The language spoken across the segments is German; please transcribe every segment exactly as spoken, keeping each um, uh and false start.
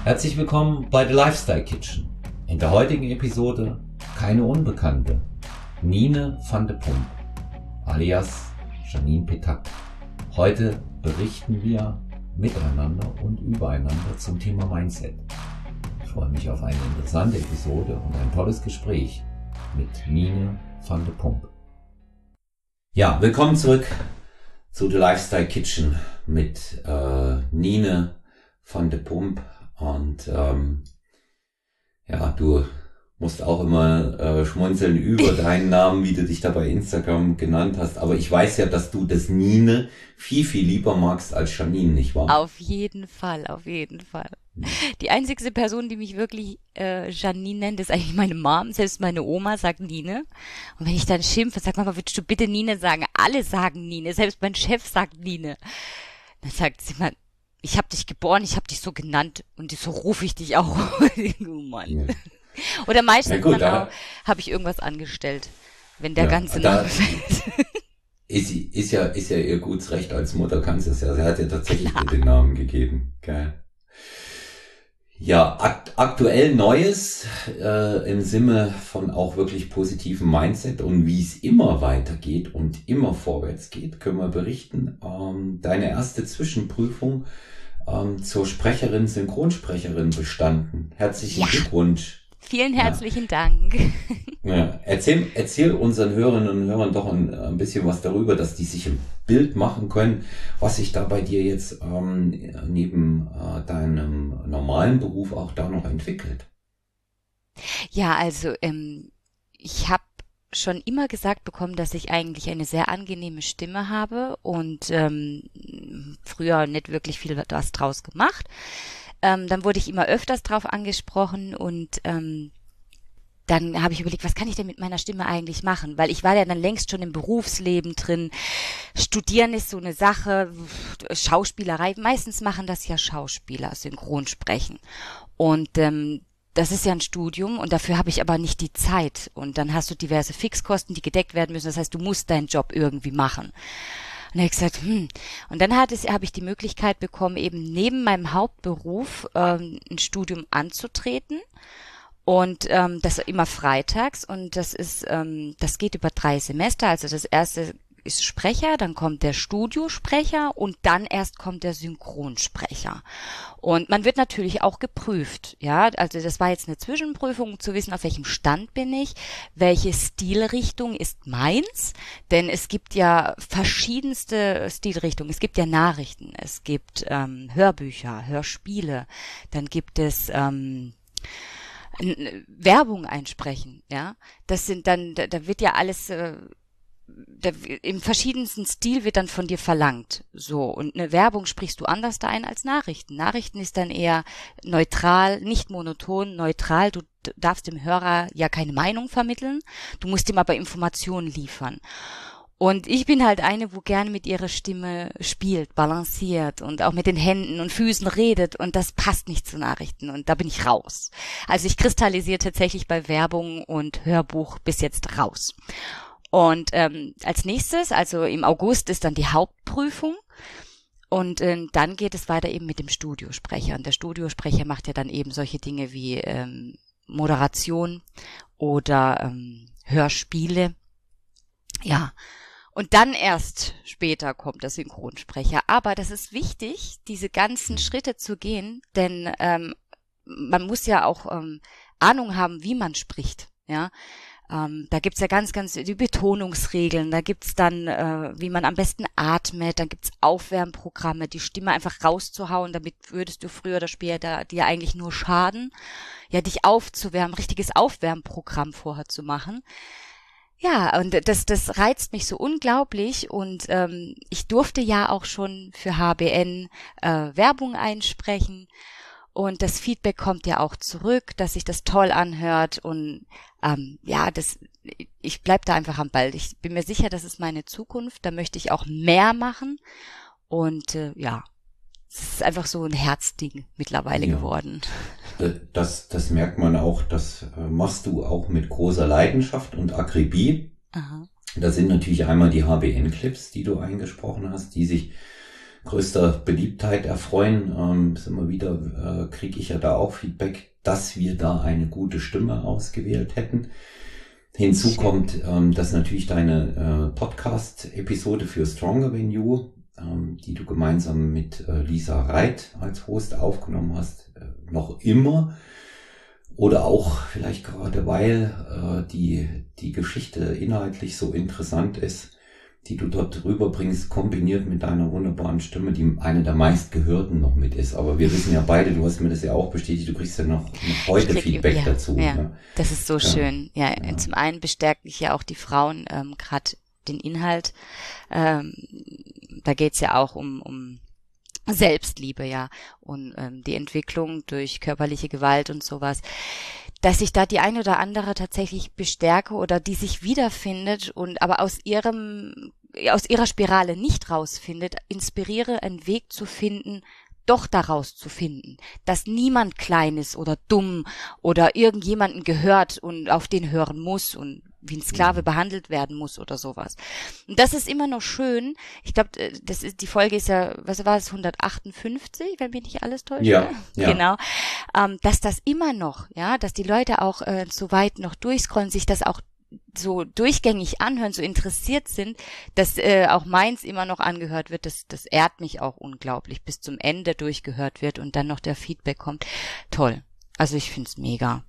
Herzlich willkommen bei The Lifestyle Kitchen. In der heutigen Episode keine Unbekannte, Nine van de Pump, alias Janine Petak. Heute berichten wir miteinander und übereinander zum Thema Mindset. Ich freue mich auf eine interessante Episode und ein tolles Gespräch mit Nine van de Pump. Ja, willkommen zurück zu The Lifestyle Kitchen mit äh, Nine van de Pump. Und ähm, ja, du musst auch immer äh, schmunzeln über deinen Namen, wie du dich da bei Instagram genannt hast. Aber ich weiß ja, dass du das Nine viel, viel lieber magst als Janine, nicht wahr? Auf jeden Fall, auf jeden Fall. Die einzigste Person, die mich wirklich äh, Janine nennt, ist eigentlich meine Mom. Selbst meine Oma sagt Nine. Und wenn ich dann schimpfe, sag Mama, würdest du bitte Nine sagen? Alle sagen Nine. Selbst mein Chef sagt Nine. Dann sagt sie mal, ich habe dich geboren, ich habe dich so genannt und so rufe ich dich auch. Oh Mann. Ja. Oder meistens gut, dann auch, habe ich irgendwas angestellt, wenn der ja, ganze Name fällt. Ist, ist ja ist ja ihr gutes Recht als Mutter, kannst du es ja. Sie hat ja tatsächlich ja. den Namen gegeben. Geil. Ja, akt, aktuell Neues äh, im Sinne von auch wirklich positivem Mindset und wie es immer weitergeht und immer vorwärts geht, können wir berichten. Ähm, deine erste Zwischenprüfung ähm, zur Sprecherin, Synchronsprecherin bestanden. Herzlichen ja. Glückwunsch. Vielen herzlichen ja. Dank. Ja, erzähl, erzähl unseren Hörerinnen und Hörern doch ein, ein bisschen was darüber, dass die sich ein Bild machen können, was sich da bei dir jetzt ähm, neben äh, deinem normalen Beruf auch da noch entwickelt. Ja, also ähm, ich habe schon immer gesagt bekommen, dass ich eigentlich eine sehr angenehme Stimme habe und ähm, früher nicht wirklich viel was draus gemacht. Ähm, dann wurde ich immer öfters drauf angesprochen und ähm, dann habe ich überlegt, was kann ich denn mit meiner Stimme eigentlich machen? Weil ich war ja dann längst schon im Berufsleben drin. Studieren ist so eine Sache, Schauspielerei, meistens machen das ja Schauspieler, Synchronsprechen. Und ähm, das ist ja ein Studium und dafür habe ich aber nicht die Zeit. Und dann hast du diverse Fixkosten, die gedeckt werden müssen. Das heißt, du musst deinen Job irgendwie machen. Und dann habe ich gesagt, hm. Und dann hat es, habe ich die Möglichkeit bekommen, eben neben meinem Hauptberuf ähm, ein Studium anzutreten. Und ähm, das immer freitags. Und das ist, ähm, das geht über drei Semester. Also das erste ist Sprecher, dann kommt der Studiosprecher und dann erst kommt der Synchronsprecher. Und man wird natürlich auch geprüft, ja, also das war jetzt eine Zwischenprüfung, um zu wissen, auf welchem Stand bin ich, welche Stilrichtung ist meins, denn es gibt ja verschiedenste Stilrichtungen, es gibt ja Nachrichten, es gibt ähm, Hörbücher, Hörspiele, dann gibt es ähm, Werbung einsprechen, ja, das sind dann, da, da wird ja alles äh, Da, im verschiedensten Stil wird dann von dir verlangt. So, und eine Werbung sprichst du anders da ein als Nachrichten. Nachrichten ist dann eher neutral, nicht monoton, neutral. Du darfst dem Hörer ja keine Meinung vermitteln, du musst ihm aber Informationen liefern. Und ich bin halt eine, wo gerne mit ihrer Stimme spielt, balanciert und auch mit den Händen und Füßen redet und das passt nicht zu Nachrichten und da bin ich raus. Also ich kristallisiere tatsächlich bei Werbung und Hörbuch bis jetzt raus. Und ähm, als nächstes, also im August, ist dann die Hauptprüfung und äh, dann geht es weiter eben mit dem Studiosprecher. Und der Studiosprecher macht ja dann eben solche Dinge wie ähm, Moderation oder ähm, Hörspiele. Ja, und dann erst später kommt der Synchronsprecher. Aber das ist wichtig, diese ganzen Schritte zu gehen, denn ähm, man muss ja auch ähm, Ahnung haben, wie man spricht, ja. Ähm, da gibt's ja ganz, ganz die Betonungsregeln, da gibt's dann, äh, wie man am besten atmet, dann gibt's Aufwärmprogramme, die Stimme einfach rauszuhauen, damit würdest du früher oder später dir eigentlich nur schaden, ja, dich aufzuwärmen, richtiges Aufwärmprogramm vorher zu machen. Ja, und das, das reizt mich so unglaublich und ähm, ich durfte ja auch schon für H B N äh, Werbung einsprechen. Und das Feedback kommt ja auch zurück, dass sich das toll anhört und ähm, ja, das, ich bleib da einfach am Ball. Ich bin mir sicher, das ist meine Zukunft. Da möchte ich auch mehr machen und äh, ja, es ist einfach so ein Herzding mittlerweile ja. geworden. Das, das merkt man auch. Das machst du auch mit großer Leidenschaft und Akribie. Aha. Da sind natürlich einmal die H B N-Clips, die du eingesprochen hast, die sich größter Beliebtheit erfreuen. Ähm, ist immer wieder, äh, kriege ich ja da auch Feedback, dass wir da eine gute Stimme ausgewählt hätten. Hinzu Schön. kommt, ähm, dass natürlich deine äh, Podcast-Episode für Stronger Than You, ähm, die du gemeinsam mit äh, Lisa Reit als Host aufgenommen hast, äh, noch immer oder auch vielleicht gerade weil äh, die die Geschichte inhaltlich so interessant ist, die du dort rüberbringst, kombiniert mit deiner wunderbaren Stimme, die eine der meistgehörten noch mit ist. Aber wir wissen ja beide, du hast mir das ja auch bestätigt, du kriegst ja noch, noch heute krieg, Feedback ja, dazu. Ja, ne? Das ist so ja. schön. Ja, ja, zum einen bestärken ich ja auch die Frauen ähm, gerade den Inhalt. Ähm, da geht's ja auch um um Selbstliebe, ja, und ähm, die Entwicklung durch körperliche Gewalt und sowas, dass ich da die eine oder andere tatsächlich bestärke oder die sich wiederfindet und aber aus ihrem, aus ihrer Spirale nicht rausfindet, inspiriere, einen Weg zu finden, doch daraus zu finden, dass niemand klein ist oder dumm oder irgendjemanden gehört und auf den hören muss und wie ein Sklave mhm. behandelt werden muss oder sowas. Und das ist immer noch schön. Ich glaube, das ist, die Folge ist ja, was war es, hundertachtundfünfzig, wenn mich nicht alles täuscht. Ja, ja. Genau. Ähm, dass das immer noch, ja, dass die Leute auch äh, so weit noch durchscrollen, sich das auch so durchgängig anhören, so interessiert sind, dass äh, auch meins immer noch angehört wird, das, das ehrt mich auch unglaublich, bis zum Ende durchgehört wird und dann noch der Feedback kommt. Toll. Also ich find's mega.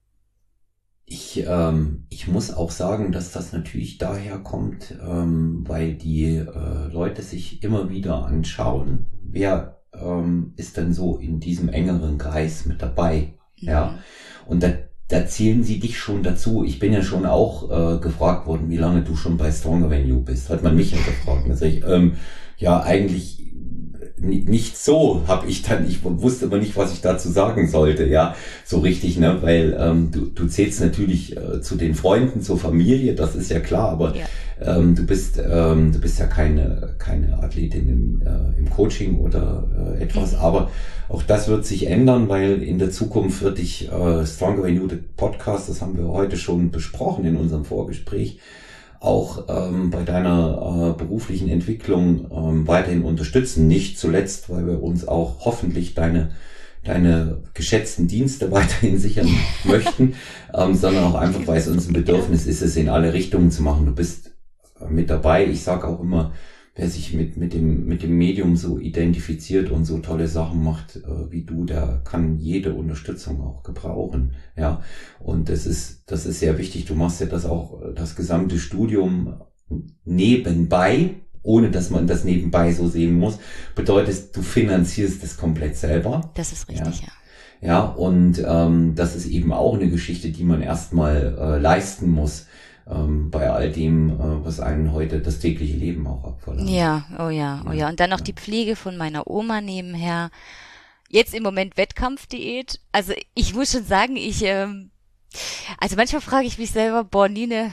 Ich, ähm, ich muss auch sagen, dass das natürlich daher kommt, ähm, weil die äh, Leute sich immer wieder anschauen, wer ähm, ist denn so in diesem engeren Kreis mit dabei. Mhm. Ja. Und da Da zählen sie dich schon dazu. Ich bin ja schon auch äh, gefragt worden, wie lange du schon bei Stronger Than You bist. Hat man mich ja gefragt. Da sag ich, ähm, ja, eigentlich n- nicht so, habe ich dann, ich wusste aber nicht, was ich dazu sagen sollte, ja, so richtig, ne, weil ähm, du, du zählst natürlich äh, zu den Freunden, zur Familie, das ist ja klar, aber ja. ähm, du bist ähm, du bist ja keine keine Athletin im, äh, im Coaching oder äh, etwas, mhm. aber auch das wird sich ändern, weil in der Zukunft wird dich äh, Stronger Than You, der Podcast, das haben wir heute schon besprochen in unserem Vorgespräch, auch ähm, bei deiner äh, beruflichen Entwicklung ähm, weiterhin unterstützen. Nicht zuletzt, weil wir uns auch hoffentlich deine deine geschätzten Dienste weiterhin sichern möchten, ähm, sondern auch einfach, weil es uns ein Bedürfnis ist, es in alle Richtungen zu machen. Du bist äh, mit dabei. Ich sage auch immer, wer sich mit mit dem mit dem Medium so identifiziert und so tolle Sachen macht äh, wie du, der kann jede Unterstützung auch gebrauchen, ja. Und das ist das ist sehr wichtig. Du machst ja das auch das gesamte Studium nebenbei, ohne dass man das nebenbei so sehen muss. Bedeutet, du finanzierst das komplett selber. Das ist richtig, ja. Ja, ja und ähm, das ist eben auch eine Geschichte, die man erstmal äh, leisten muss. Ähm, bei all dem, äh, was einen heute das tägliche Leben auch abverlangt. Ja, oh ja, oh ja. Und dann noch ja. die Pflege von meiner Oma nebenher. Jetzt im Moment Wettkampfdiät. Also ich muss schon sagen, ich, ähm, also manchmal frage ich mich selber, boah, Nine,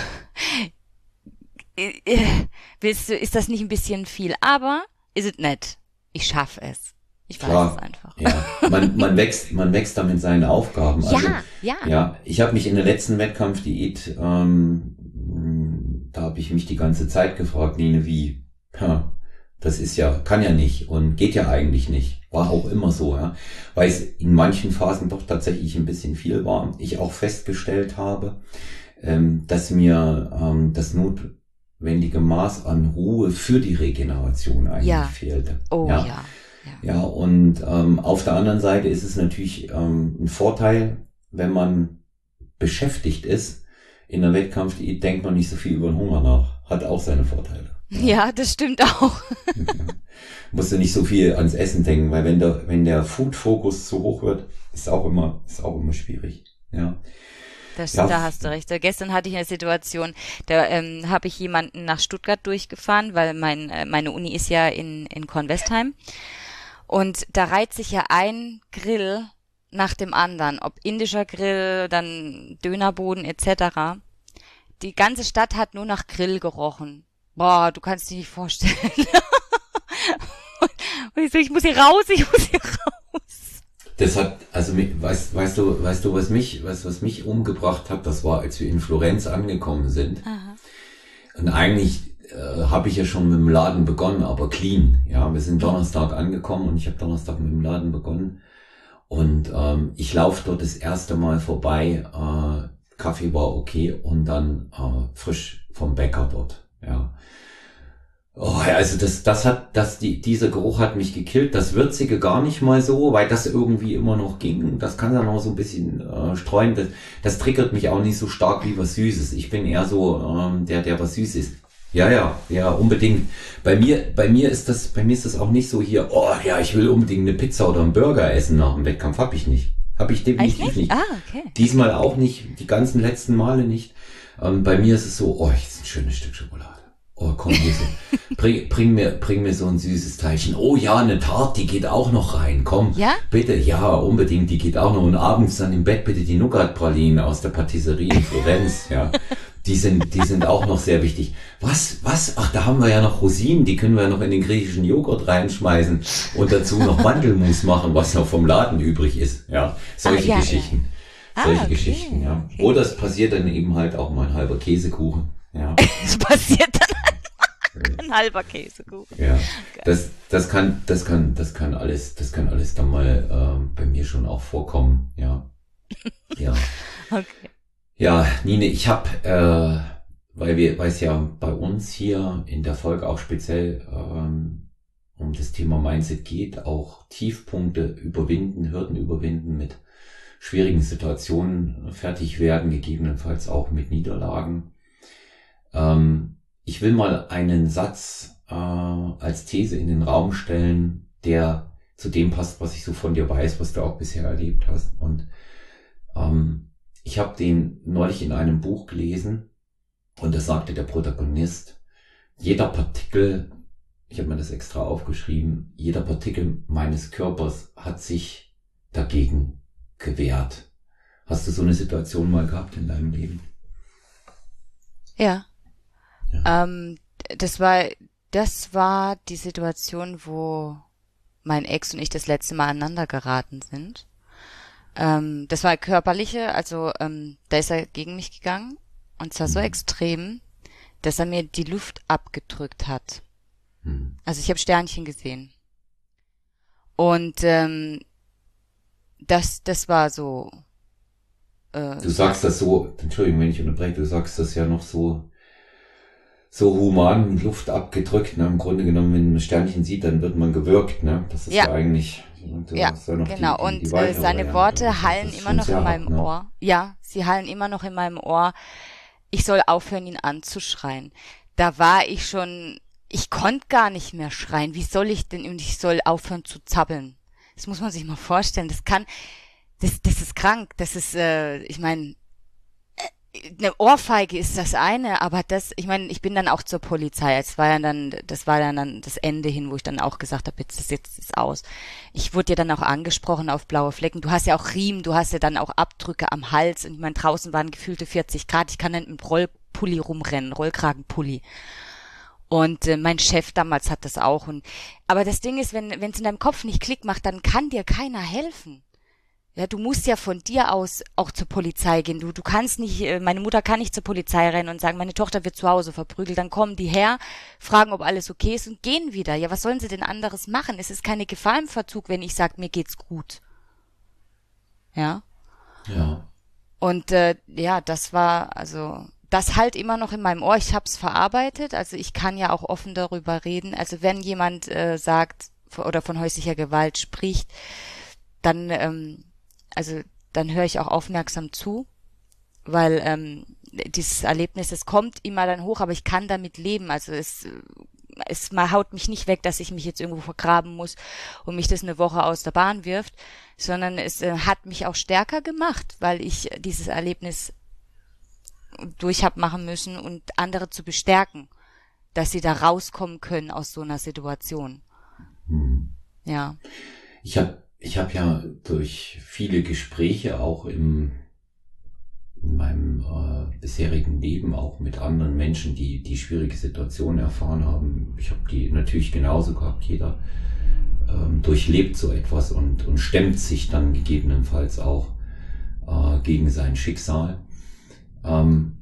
willst du, ist das nicht ein bisschen viel? Aber ist es nett. Ich schaffe es. Ich weiß Klar, es einfach. Ja. Man, man wächst, man wächst da mit seinen Aufgaben. Also, ja, ja. Ja, ich habe mich in der letzten Wettkampfdiät, ähm, da habe ich mich die ganze Zeit gefragt, Nine, wie? Ja, das ist ja, kann ja nicht und geht ja eigentlich nicht. War auch immer so, ja. Weil es in manchen Phasen doch tatsächlich ein bisschen viel war. Ich auch festgestellt habe, ähm, dass mir ähm, das notwendige Maß an Ruhe für die Regeneration eigentlich ja. fehlte. Oh ja. ja. Ja, und ähm, auf der anderen Seite ist es natürlich ähm, ein Vorteil, wenn man beschäftigt ist. In der Wettkampfdiät denkt man nicht so viel über den Hunger nach. Hat auch seine Vorteile. Ja, ja das stimmt auch. Musst du nicht so viel ans Essen denken, weil wenn der wenn der Food-Fokus zu hoch wird, ist auch immer ist auch immer schwierig. Ja. Das, ja. Da hast du recht. Gestern hatte ich eine Situation, da ähm, habe ich jemanden nach Stuttgart durchgefahren, weil mein äh, meine Uni ist ja in in Kornwestheim. Und da reiht sich ja ein Grill nach dem anderen, ob indischer Grill, dann Dönerboden et cetera. Die ganze Stadt hat nur nach Grill gerochen. Boah, du kannst dir nicht vorstellen. Und ich so, ich muss hier raus, ich muss hier raus. Das hat, also weißt, weißt du, weißt du, was mich, was, was mich umgebracht hat, das war, als wir in Florenz angekommen sind. Aha. Und eigentlich äh, habe ich ja schon mit dem Laden begonnen, aber clean. Ja, wir sind Donnerstag angekommen und ich habe Donnerstag mit dem Laden begonnen. Und ähm, ich laufe dort das erste Mal vorbei. Äh, Kaffee war okay und dann äh, frisch vom Bäcker dort. Ja. Oh, also das, das hat, das, die, dieser Geruch hat mich gekillt. Das Würzige gar nicht mal so, weil das irgendwie immer noch ging. Das kann dann auch so ein bisschen äh, streuen. Das, das triggert mich auch nicht so stark wie was Süßes. Ich bin eher so ähm, der, der was süß ist. Ja, ja, ja, unbedingt. Bei mir, bei mir ist das, bei mir ist das auch nicht so hier. Oh ja, ich will unbedingt eine Pizza oder einen Burger essen nach dem Wettkampf. Hab ich nicht. Hab ich definitiv nicht? nicht. Ah, okay. Diesmal auch nicht. Die ganzen letzten Male nicht. Ähm, bei mir ist es so. Oh, das ist ein schönes Stück Schokolade. Oh, komm, hier so. bring, bring mir, bring mir so ein süßes Teilchen. Oh ja, eine Tarte, die geht auch noch rein. Komm, ja? Bitte, ja, unbedingt, die geht auch noch. Und abends dann im Bett bitte die Nougat-Pralinen aus der Patisserie in Florenz, ja. Die sind, die sind auch noch sehr wichtig. Was, was? Ach, da haben wir ja noch Rosinen, die können wir ja noch in den griechischen Joghurt reinschmeißen und dazu noch Mandelmus machen, was noch vom Laden übrig ist, ja. Solche ah, ja, Geschichten. Ja. Solche ah, okay, Geschichten, ja. Okay. Oder es passiert dann eben halt auch mal ein halber Käsekuchen, ja. Es passiert dann ein halber Käsekuchen. Ja, das, das kann, das kann, das kann alles, das kann alles dann mal äh, bei mir schon auch vorkommen, ja. Ja. Okay. Ja, Nine, ich habe, äh, weil wir, weil es ja bei uns hier in der Folge auch speziell ähm, um das Thema Mindset geht, auch Tiefpunkte überwinden, Hürden überwinden, mit schwierigen Situationen fertig werden, gegebenenfalls auch mit Niederlagen. Ähm, ich will mal einen Satz äh, als These in den Raum stellen, der zu dem passt, was ich so von dir weiß, was du auch bisher erlebt hast. Und ähm, ich habe den neulich in einem Buch gelesen und da sagte der Protagonist, jeder Partikel, ich habe mir das extra aufgeschrieben, jeder Partikel meines Körpers hat sich dagegen gewehrt. Hast du so eine Situation mal gehabt in deinem Leben? Ja. Ja. Ähm, das war, das war die Situation, wo mein Ex und ich das letzte Mal aneinander geraten sind. Ähm, das war körperliche, also ähm, da ist er gegen mich gegangen und zwar so Mhm. extrem, dass er mir die Luft abgedrückt hat. Hm. Also ich habe Sternchen gesehen. Und ähm, das, das war so. Äh, Du sagst das so, Entschuldigung, wenn ich unterbreche, du sagst das ja noch so, so human, Luft abgedrückt, ne? Im Grunde genommen, wenn man ein Sternchen sieht, dann wird man gewürgt, ne? Das ist ja, Ja. eigentlich, du Ja, hast ja noch genau. die, die, die Und äh, weitere seine Variante. Worte Das hallen ist immer schon noch sehr in hart, meinem ne? Ohr. Ja, sie hallen immer noch in meinem Ohr. Ich soll aufhören, ihn anzuschreien. Da war ich schon, ich konnte gar nicht mehr schreien. Wie soll ich denn, und ich soll aufhören zu zappeln. Das muss man sich mal vorstellen. Das kann, das, das ist krank. Das ist, äh, ich meine, eine Ohrfeige ist das eine, aber das, ich meine, ich bin dann auch zur Polizei. Es war ja dann, das war dann, dann das Ende hin, wo ich dann auch gesagt habe, jetzt ist jetzt ist aus. Ich wurde ja dann auch angesprochen auf blaue Flecken. Du hast ja auch Riemen, du hast ja dann auch Abdrücke am Hals und ich meine, draußen waren gefühlte vierzig Grad. Ich kann dann mit dem Rollpulli rumrennen, Rollkragenpulli. Und äh, mein Chef damals hat das auch. Und aber das Ding ist, wenn wenn es in deinem Kopf nicht Klick macht, dann kann dir keiner helfen. Ja, du musst ja von dir aus auch zur Polizei gehen. Du, du kannst nicht, meine Mutter kann nicht zur Polizei rennen und sagen, meine Tochter wird zu Hause verprügelt. Dann kommen die her, fragen, ob alles okay ist und gehen wieder. Ja, was sollen sie denn anderes machen? Es ist keine Gefahr im Verzug, wenn ich sage, mir geht's gut. Ja. Ja. Und äh, ja, das war, also, das halt immer noch in meinem Ohr. Ich hab's verarbeitet. Also ich kann ja auch offen darüber reden. Also wenn jemand äh, sagt oder von häuslicher Gewalt spricht, dann ähm, also dann höre ich auch aufmerksam zu, weil ähm, dieses Erlebnis, es kommt immer dann hoch, aber ich kann damit leben. Also es, es mal haut mich nicht weg, dass ich mich jetzt irgendwo vergraben muss und mich das eine Woche aus der Bahn wirft, sondern es äh, hat mich auch stärker gemacht, weil ich dieses Erlebnis durch hab machen müssen und andere zu bestärken, dass sie da rauskommen können aus so einer Situation. Hm. Ja. Ich habe Ich habe ja durch viele Gespräche auch im, in meinem äh, bisherigen Leben auch mit anderen Menschen, die die schwierige Situationen erfahren haben. Ich habe die natürlich genauso gehabt. Jeder ähm, durchlebt so etwas und, und stemmt sich dann gegebenenfalls auch äh, gegen sein Schicksal. Ähm,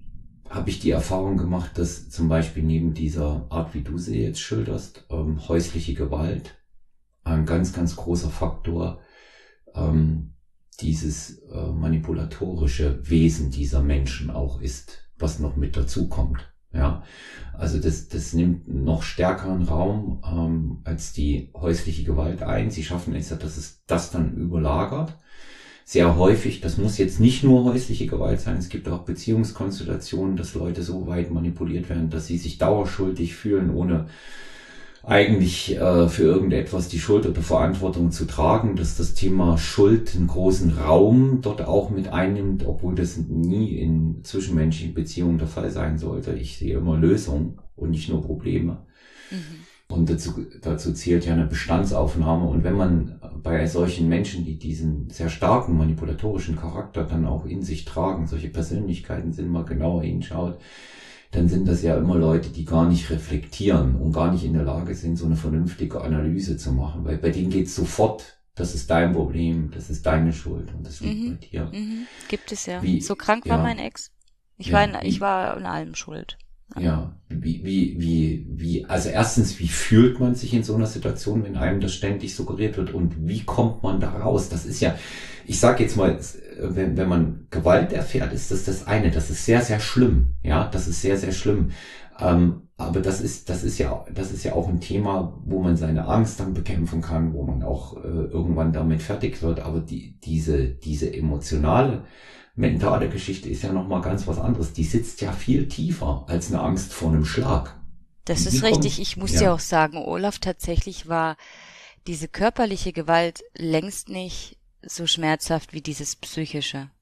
habe ich die Erfahrung gemacht, dass zum Beispiel neben dieser Art, wie du sie jetzt schilderst, ähm, häusliche Gewalt ein ganz, ganz großer Faktor ähm, dieses äh, manipulatorische Wesen dieser Menschen auch ist, was noch mit dazu kommt. Ja, also das, das nimmt noch stärkeren Raum ähm, als die häusliche Gewalt ein. Sie schaffen es ja, dass es das dann überlagert. Sehr häufig, das muss jetzt nicht nur häusliche Gewalt sein, es gibt auch Beziehungskonstellationen, dass Leute so weit manipuliert werden, dass sie sich dauerschuldig fühlen, ohne eigentlich äh, für irgendetwas die Schuld oder Verantwortung zu tragen, dass das Thema Schuld einen großen Raum dort auch mit einnimmt, obwohl das nie in zwischenmenschlichen Beziehungen der Fall sein sollte. Ich sehe immer Lösungen und nicht nur Probleme. Mhm. Und dazu, dazu zählt ja eine Bestandsaufnahme. Und wenn man bei solchen Menschen, die diesen sehr starken manipulatorischen Charakter dann auch in sich tragen, solche Persönlichkeiten sind, mal genauer hinschaut, dann sind das ja immer Leute, die gar nicht reflektieren und gar nicht in der Lage sind, so eine vernünftige Analyse zu machen. Weil bei denen geht's sofort, das ist dein Problem, das ist deine Schuld und das liegt mhm. bei dir. Mhm. Gibt es ja. Wie, so krank war ja, mein Ex. Ich, ja, war in, wie, ich war in allem schuld. Ja, wie, wie, wie, wie, also erstens, wie fühlt man sich in so einer Situation, wenn einem das ständig suggeriert wird und wie kommt man da raus? Das ist ja, ich sag jetzt mal, wenn, wenn man Gewalt erfährt, ist das das eine, das ist sehr, sehr schlimm, ja, das ist sehr, sehr schlimm, ähm, aber das ist, das ist ja, das ist ja auch ein Thema, wo man seine Angst dann bekämpfen kann, wo man auch äh, irgendwann damit fertig wird, aber die, diese, diese emotionale mentale Geschichte ist ja nochmal ganz was anderes. Die sitzt ja viel tiefer als eine Angst vor einem Schlag. Das ist richtig. Ich muss dir auch sagen, Olaf, tatsächlich war diese körperliche Gewalt längst nicht so schmerzhaft wie dieses psychische.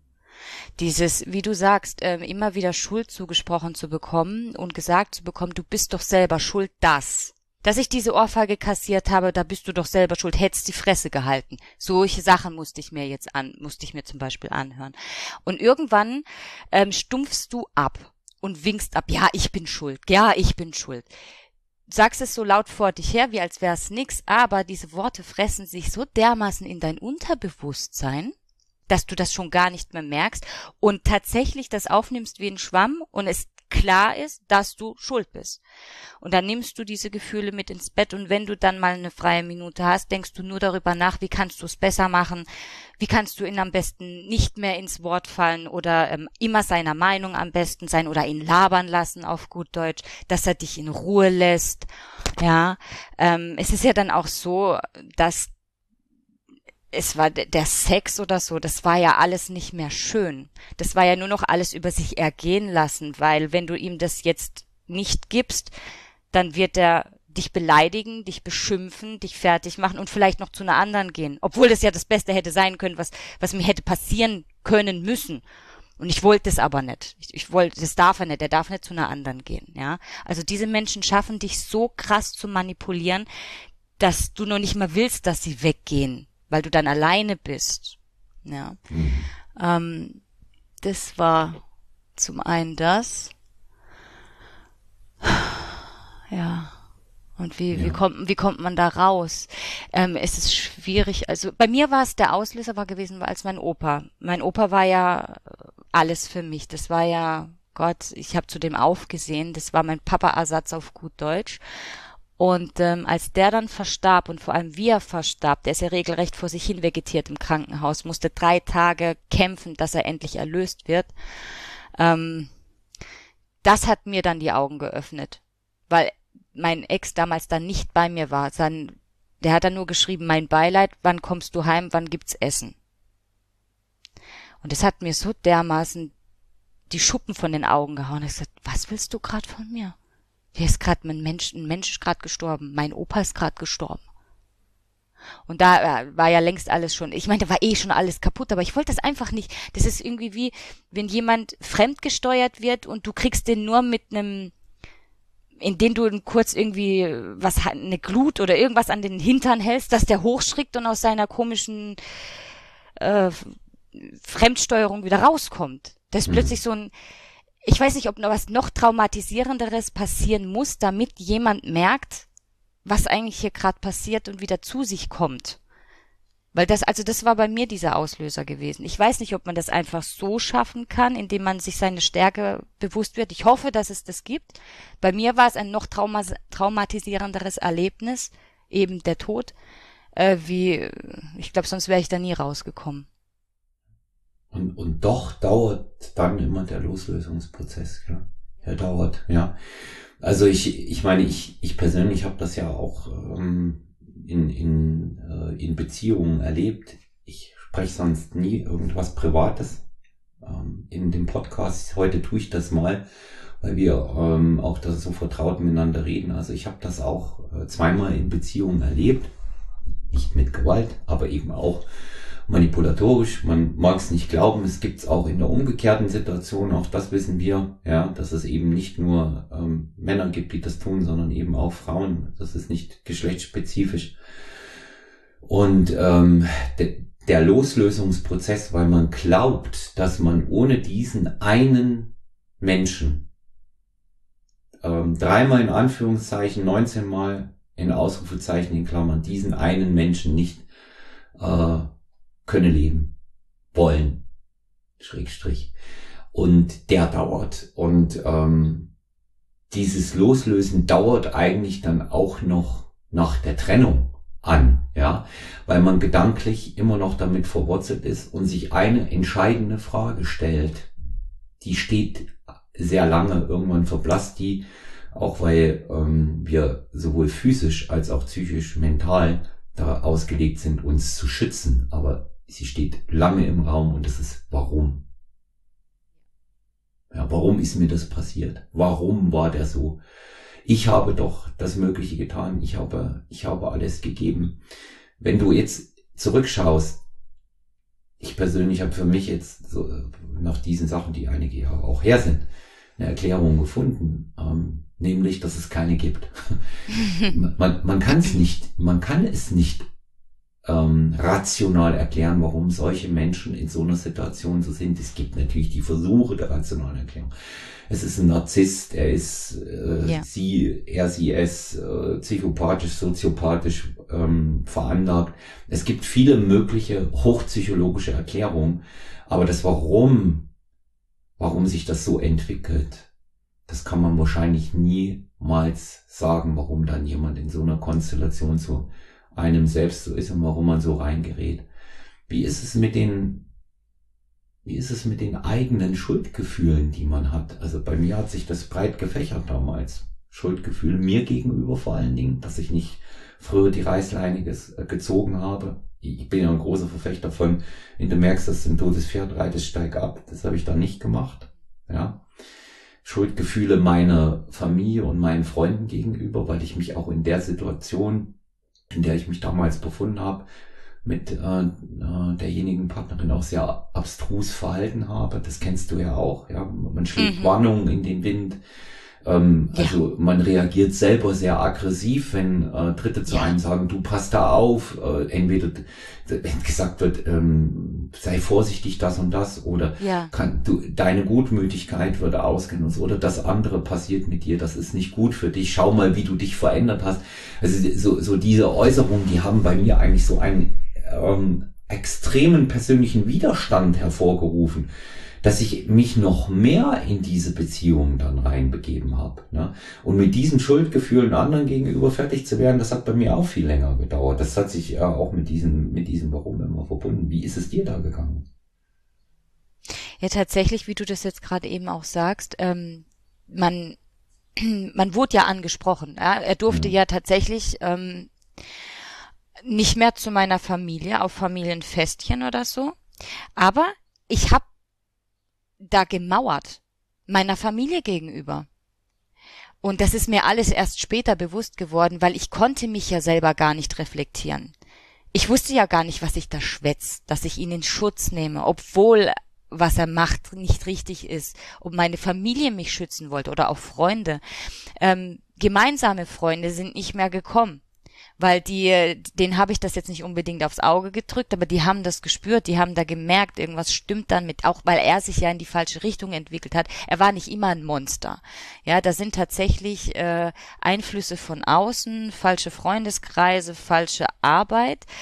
Dieses, wie du sagst, äh, immer wieder Schuld zugesprochen zu bekommen und gesagt zu bekommen, du bist doch selber schuld, das. Dass ich diese Ohrfeige kassiert habe, da bist du doch selber schuld, hättest die Fresse gehalten. Solche Sachen musste ich mir jetzt an, musste ich mir zum Beispiel anhören. Und irgendwann ähm, stumpfst du ab und winkst ab, ja, ich bin schuld, ja, ich bin schuld. Sagst es so laut vor dich her, wie als wär's nix, aber diese Worte fressen sich so dermaßen in dein Unterbewusstsein, dass du das schon gar nicht mehr merkst und tatsächlich das aufnimmst wie ein Schwamm und es klar ist, dass du schuld bist. Und dann nimmst du diese Gefühle mit ins Bett und wenn du dann mal eine freie Minute hast, denkst du nur darüber nach, wie kannst du es besser machen, wie kannst du ihn am besten nicht mehr ins Wort fallen oder ähm, immer seiner Meinung am besten sein oder ihn labern lassen auf gut Deutsch, dass er dich in Ruhe lässt. Ja, ähm, es ist ja dann auch so, dass es war der Sex oder so, das war ja alles nicht mehr schön. Das war ja nur noch alles über sich ergehen lassen, weil wenn du ihm das jetzt nicht gibst, dann wird er dich beleidigen, dich beschimpfen, dich fertig machen und vielleicht noch zu einer anderen gehen. Obwohl das ja das Beste hätte sein können, was, was mir hätte passieren können müssen. Und ich wollte es aber nicht. Ich, ich wollte, das darf er nicht, er darf nicht zu einer anderen gehen, ja. Also diese Menschen schaffen dich so krass zu manipulieren, dass du noch nicht mal willst, dass sie weggehen, weil du dann alleine bist. Ja. Mhm. Ähm, das war zum einen das. Ja. Und wie, ja. wie kommt, wie kommt man da raus? Ähm, es ist schwierig. Also bei mir war es, der Auslöser war gewesen, als mein Opa. Mein Opa war ja alles für mich. Das war ja, Gott, ich habe zu dem aufgesehen. Das war mein Papa-Ersatz auf gut Deutsch. Und ähm, als der dann verstarb und vor allem wie er verstarb, der ist ja regelrecht vor sich hin vegetiert im Krankenhaus, musste drei Tage kämpfen, dass er endlich erlöst wird. Ähm, das hat mir dann die Augen geöffnet, weil mein Ex damals dann nicht bei mir war. Sein, der hat dann nur geschrieben, mein Beileid, wann kommst du heim, wann gibt's Essen? Und das hat mir so dermaßen die Schuppen von den Augen gehauen. Ich gesagt, was willst du gerade von mir? Hier ist gerade ein Mensch, ein Mensch ist gerade gestorben. Mein Opa ist gerade gestorben. Und da äh, war ja längst alles schon, ich meine, da war eh schon alles kaputt, aber ich wollte das einfach nicht. Das ist irgendwie wie, wenn jemand fremdgesteuert wird und du kriegst den nur mit einem, in den du kurz irgendwie was, eine Glut oder irgendwas an den Hintern hältst, dass der hochschrickt und aus seiner komischen äh, Fremdsteuerung wieder rauskommt. Das ist mhm. plötzlich so ein, ich weiß nicht, ob noch was noch Traumatisierenderes passieren muss, damit jemand merkt, was eigentlich hier gerade passiert und wieder zu sich kommt. Weil das, also das war bei mir dieser Auslöser gewesen. Ich weiß nicht, ob man das einfach so schaffen kann, indem man sich seine Stärke bewusst wird. Ich hoffe, dass es das gibt. Bei mir war es ein noch trauma traumatisierenderes Erlebnis, eben der Tod, äh, wie, ich glaube, sonst wäre ich da nie rausgekommen. Und, und doch dauert dann immer der Loslösungsprozess, ja. Der dauert, ja. Also ich, ich meine, ich, ich persönlich habe das ja auch ähm, in, in, äh, in Beziehungen erlebt. Ich spreche sonst nie irgendwas Privates ähm, in dem Podcast. Heute tue ich das mal, weil wir ähm, auch da so vertraut miteinander reden. Also ich habe das auch äh, zweimal in Beziehungen erlebt. Nicht mit Gewalt, aber eben auch manipulatorisch. Man mag es nicht glauben, es gibt es auch in der umgekehrten Situation, auch das wissen wir, ja, dass es eben nicht nur ähm, Männer gibt, die das tun, sondern eben auch Frauen. Das ist nicht geschlechtsspezifisch. Und ähm, de, der Loslösungsprozess, weil man glaubt, dass man ohne diesen einen Menschen ähm, dreimal in Anführungszeichen, neunzehn Mal in Ausrufezeichen in Klammern, diesen einen Menschen nicht äh, könne leben, wollen, Schrägstrich. Und der dauert. Und ähm, dieses Loslösen dauert eigentlich dann auch noch nach der Trennung an, ja, weil man gedanklich immer noch damit verwurzelt ist und sich eine entscheidende Frage stellt. Die steht sehr lange, irgendwann verblasst die, auch weil ähm, wir sowohl physisch als auch psychisch, mental da ausgelegt sind, uns zu schützen, aber sie steht lange im Raum und es ist warum. Ja, warum ist mir das passiert? Warum war der so? Ich habe doch das Mögliche getan. Ich habe, ich habe alles gegeben. Wenn du jetzt zurückschaust, ich persönlich habe für mich jetzt so nach diesen Sachen, die einige Jahre auch her sind, eine Erklärung gefunden, ähm, nämlich, dass es keine gibt. man, man kann es nicht, man kann es nicht ähm, rational erklären, warum solche Menschen in so einer Situation so sind. Es gibt natürlich die Versuche der rationalen Erklärung. Es ist ein Narzisst, er ist äh, ja. sie, er, sie, es, äh, psychopathisch, soziopathisch ähm, veranlagt. Es gibt viele mögliche hochpsychologische Erklärungen, aber das Warum, warum sich das so entwickelt, das kann man wahrscheinlich niemals sagen, warum dann jemand in so einer Konstellation zu einem selbst so ist und warum man so reingerät. Wie ist es mit den, wie ist es mit den eigenen Schuldgefühlen, die man hat? Also bei mir hat sich das breit gefächert damals. Schuldgefühle mir gegenüber vor allen Dingen, dass ich nicht früher die Reißleine gezogen habe. Ich bin ja ein großer Verfechter von, wenn du merkst, dass du ein totes Pferd reitest, steig ab. Das habe ich da nicht gemacht. Ja. Schuldgefühle meiner Familie und meinen Freunden gegenüber, weil ich mich auch in der Situation, in der ich mich damals befunden habe, mit äh, derjenigen Partnerin auch sehr abstrus verhalten habe. Das kennst du ja auch. Ja, man schlägt mhm. Warnungen in den Wind. Ähm, ja. Also man reagiert selber sehr aggressiv, wenn äh, Dritte zu ja. einem sagen, du pass da auf. Äh, entweder wenn gesagt wird, ähm, sei vorsichtig, das und das, oder ja. kann du deine Gutmütigkeit würde ausgenutzt, oder das andere passiert mit dir, das ist nicht gut für dich. Schau mal, wie du dich verändert hast. Also so, so diese Äußerungen, die haben bei mir eigentlich so einen ähm, extremen persönlichen Widerstand hervorgerufen, dass ich mich noch mehr in diese Beziehung dann reinbegeben habe. Ne? Und mit diesen Schuldgefühlen anderen gegenüber fertig zu werden, das hat bei mir auch viel länger gedauert. Das hat sich ja auch mit diesem, mit diesem Warum immer verbunden. Wie ist es dir da gegangen? Ja, tatsächlich, wie du das jetzt gerade eben auch sagst, ähm, man, man wurde ja angesprochen. Ja? Er durfte ja, ja tatsächlich ähm, nicht mehr zu meiner Familie auf Familienfestchen oder so. Aber ich habe da gemauert, meiner Familie gegenüber. Und das ist mir alles erst später bewusst geworden, weil ich konnte mich ja selber gar nicht reflektieren. Ich wusste ja gar nicht, was ich da schwätz, dass ich ihn in Schutz nehme, obwohl was er macht nicht richtig ist, ob meine Familie mich schützen wollte oder auch Freunde. Ähm, gemeinsame Freunde sind nicht mehr gekommen. Weil die, denen habe ich das jetzt nicht unbedingt aufs Auge gedrückt, aber die haben das gespürt, die haben da gemerkt, irgendwas stimmt dann mit, auch weil er sich ja in die falsche Richtung entwickelt hat. Er war nicht immer ein Monster. Ja, da sind tatsächlich äh, Einflüsse von außen, falsche Freundeskreise, falsche Arbeit,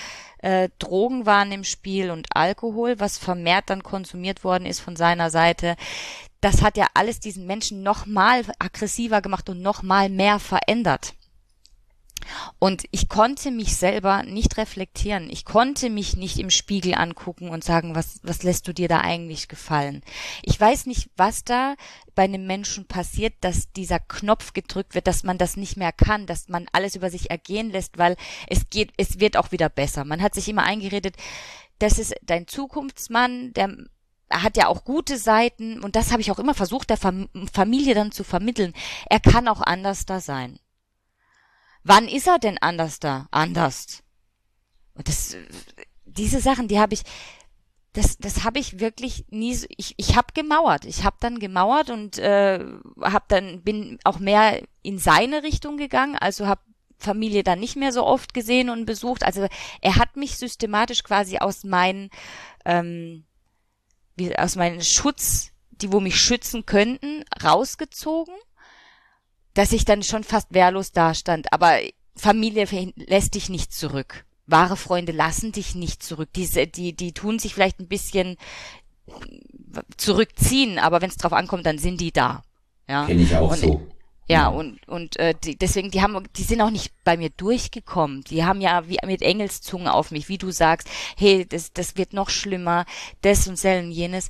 Äh, Drogen waren im Spiel und Alkohol, was vermehrt dann konsumiert worden ist von seiner Seite. Das hat ja alles diesen Menschen noch mal aggressiver gemacht und noch mal mehr verändert. Und ich konnte mich selber nicht reflektieren. Ich konnte mich nicht im Spiegel angucken und sagen, was, was lässt du dir da eigentlich gefallen? Ich weiß nicht, was da bei einem Menschen passiert, dass dieser Knopf gedrückt wird, dass man das nicht mehr kann, dass man alles über sich ergehen lässt, weil es geht, es wird auch wieder besser. Man hat sich immer eingeredet, das ist dein Zukunftsmann, der hat ja auch gute Seiten und das habe ich auch immer versucht, der Fam- Familie dann zu vermitteln. Er kann auch anders da sein. Wann ist er denn anders da? Anders. Und das, diese Sachen, die habe ich, das, das habe ich wirklich nie. So, ich, ich habe gemauert. Ich habe dann gemauert und äh, habe dann bin auch mehr in seine Richtung gegangen. Also habe Familie dann nicht mehr so oft gesehen und besucht. Also er hat mich systematisch quasi aus meinen, ähm, wie, aus meinen Schutz, die wo mich schützen könnten, rausgezogen, dass ich dann schon fast wehrlos dastand. Aber Familie lässt dich nicht zurück. Wahre Freunde lassen dich nicht zurück. Diese, die, die tun sich vielleicht ein bisschen zurückziehen, aber wenn es drauf ankommt, dann sind die da. Ja. Kenne ich auch und, so. Ja, ja, und, und äh, die, deswegen, die haben, die sind auch nicht bei mir durchgekommen. Die haben ja wie mit Engelszungen auf mich, wie du sagst, hey, das, das wird noch schlimmer, das und das und jenes.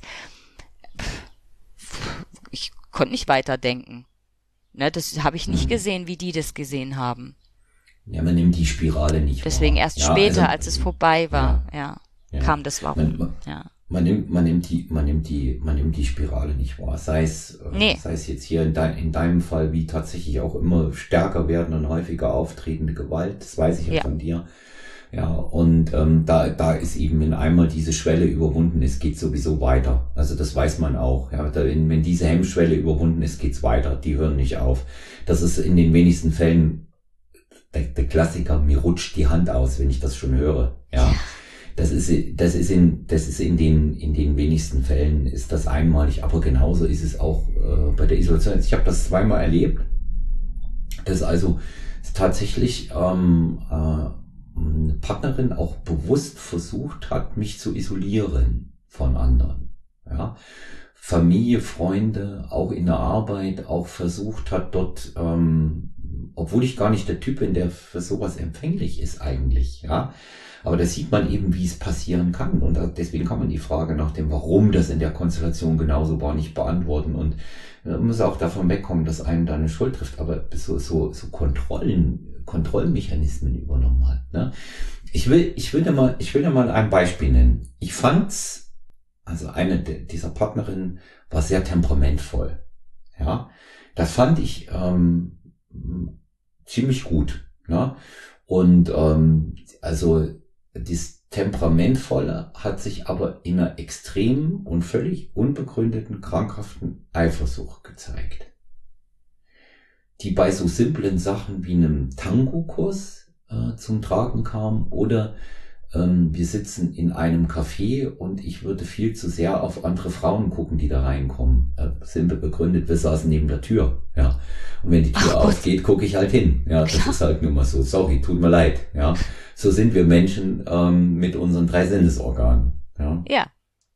Ich konnte nicht weiterdenken. Ne, das habe ich nicht gesehen, wie die das gesehen haben. Ja, man nimmt die Spirale nicht Deswegen wahr. erst ja, später, also, als es vorbei war, ja, ja, ja. kam das Warum. Man, man, ja. man nimmt, man nimmt die, man nimmt die, man nimmt die Spirale nicht wahr. Sei es, nee. sei es jetzt hier in, dein, in deinem Fall, wie tatsächlich auch immer stärker werden und häufiger auftretende Gewalt. Das weiß ich ja, ja. von dir. Ja, und ähm, da da ist eben, wenn einmal diese Schwelle überwunden ist, geht's sowieso weiter. Also das weiß man auch. Ja, da, wenn, wenn diese Hemmschwelle überwunden ist, geht's weiter. Die hören nicht auf. Das ist in den wenigsten Fällen der, der Klassiker. Mir rutscht die Hand aus, wenn ich das schon höre. Ja, das ist das ist in das ist in den in den wenigsten Fällen ist das einmalig. Aber genauso ist es auch äh, bei der Isolation. Ich habe das zweimal erlebt. Das also ist tatsächlich ähm, äh, eine Partnerin auch bewusst versucht hat, mich zu isolieren von anderen. Ja, Familie, Freunde, auch in der Arbeit, auch versucht hat dort, ähm, obwohl ich gar nicht der Typ bin, der für sowas empfänglich ist eigentlich, ja. Aber da sieht man eben, wie es passieren kann. Und deswegen kann man die Frage nach dem, warum das in der Konstellation genauso war, nicht beantworten. Und man muss auch davon wegkommen, dass einen da eine Schuld trifft. Aber so, so, so Kontrollen, Kontrollmechanismen übernommen hat. Ne? Ich will, ich will dir mal, ich will dir mal ein Beispiel nennen. Ich fand's, also eine dieser Partnerinnen war sehr temperamentvoll. Ja, das fand ich ähm, ziemlich gut. Ne? Und ähm, also das Temperamentvolle hat sich aber in einer extremen und völlig unbegründeten, krankhaften Eifersucht gezeigt, die bei so simplen Sachen wie einem Tango-Kurs äh, zum Tragen kam oder ähm, wir sitzen in einem Café und ich würde viel zu sehr auf andere Frauen gucken, die da reinkommen. Äh, simpel begründet, wir saßen neben der Tür, ja. Und wenn die Tür Ach, aufgeht, gucke ich halt hin. Ja, das Klar. ist halt nun mal so. Sorry, tut mir leid. Ja, so sind wir Menschen ähm, mit unseren drei Sinnesorganen. Ja. Ja.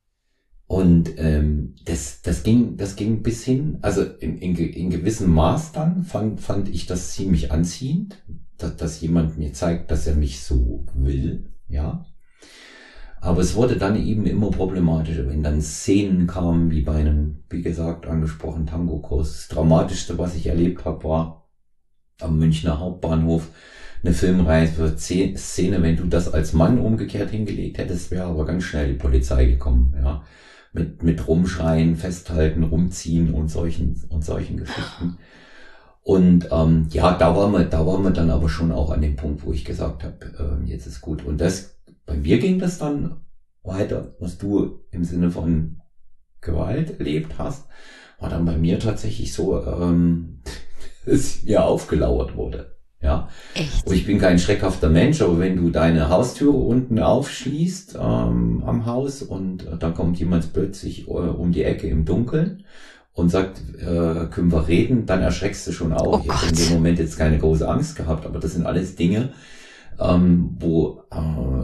Und ähm, das, das ging, das ging bis hin, also in, in, in gewissem Maß dann fand, fand ich das ziemlich anziehend, dass, dass jemand mir zeigt, dass er mich so will, ja. Aber es wurde dann eben immer problematischer, wenn dann Szenen kamen, wie bei einem, wie gesagt, angesprochenen Tango-Kurs. Das Dramatischste, was ich erlebt habe, war am Münchner Hauptbahnhof eine Filmreihe, Szene, wenn du das als Mann umgekehrt hingelegt hättest, wäre aber ganz schnell die Polizei gekommen, ja. Mit, mit Rumschreien, Festhalten, Rumziehen und solchen, und solchen Geschichten. Und ähm, ja, da waren wir, da waren wir dann aber schon auch an dem Punkt, wo ich gesagt habe, äh, jetzt ist gut. Und das, bei mir ging das dann weiter, was du im Sinne von Gewalt erlebt hast, war dann bei mir tatsächlich so, ähm, dass mir aufgelauert wurde. Ja, Echt? Und ich bin kein schreckhafter Mensch, aber wenn du deine Haustüre unten aufschließt ähm, am Haus und äh, dann kommt jemand plötzlich äh, um die Ecke im Dunkeln und sagt, äh, können wir reden, dann erschreckst du schon auch. Oh ich habe in dem Moment jetzt keine große Angst gehabt, aber das sind alles Dinge, ähm, wo äh,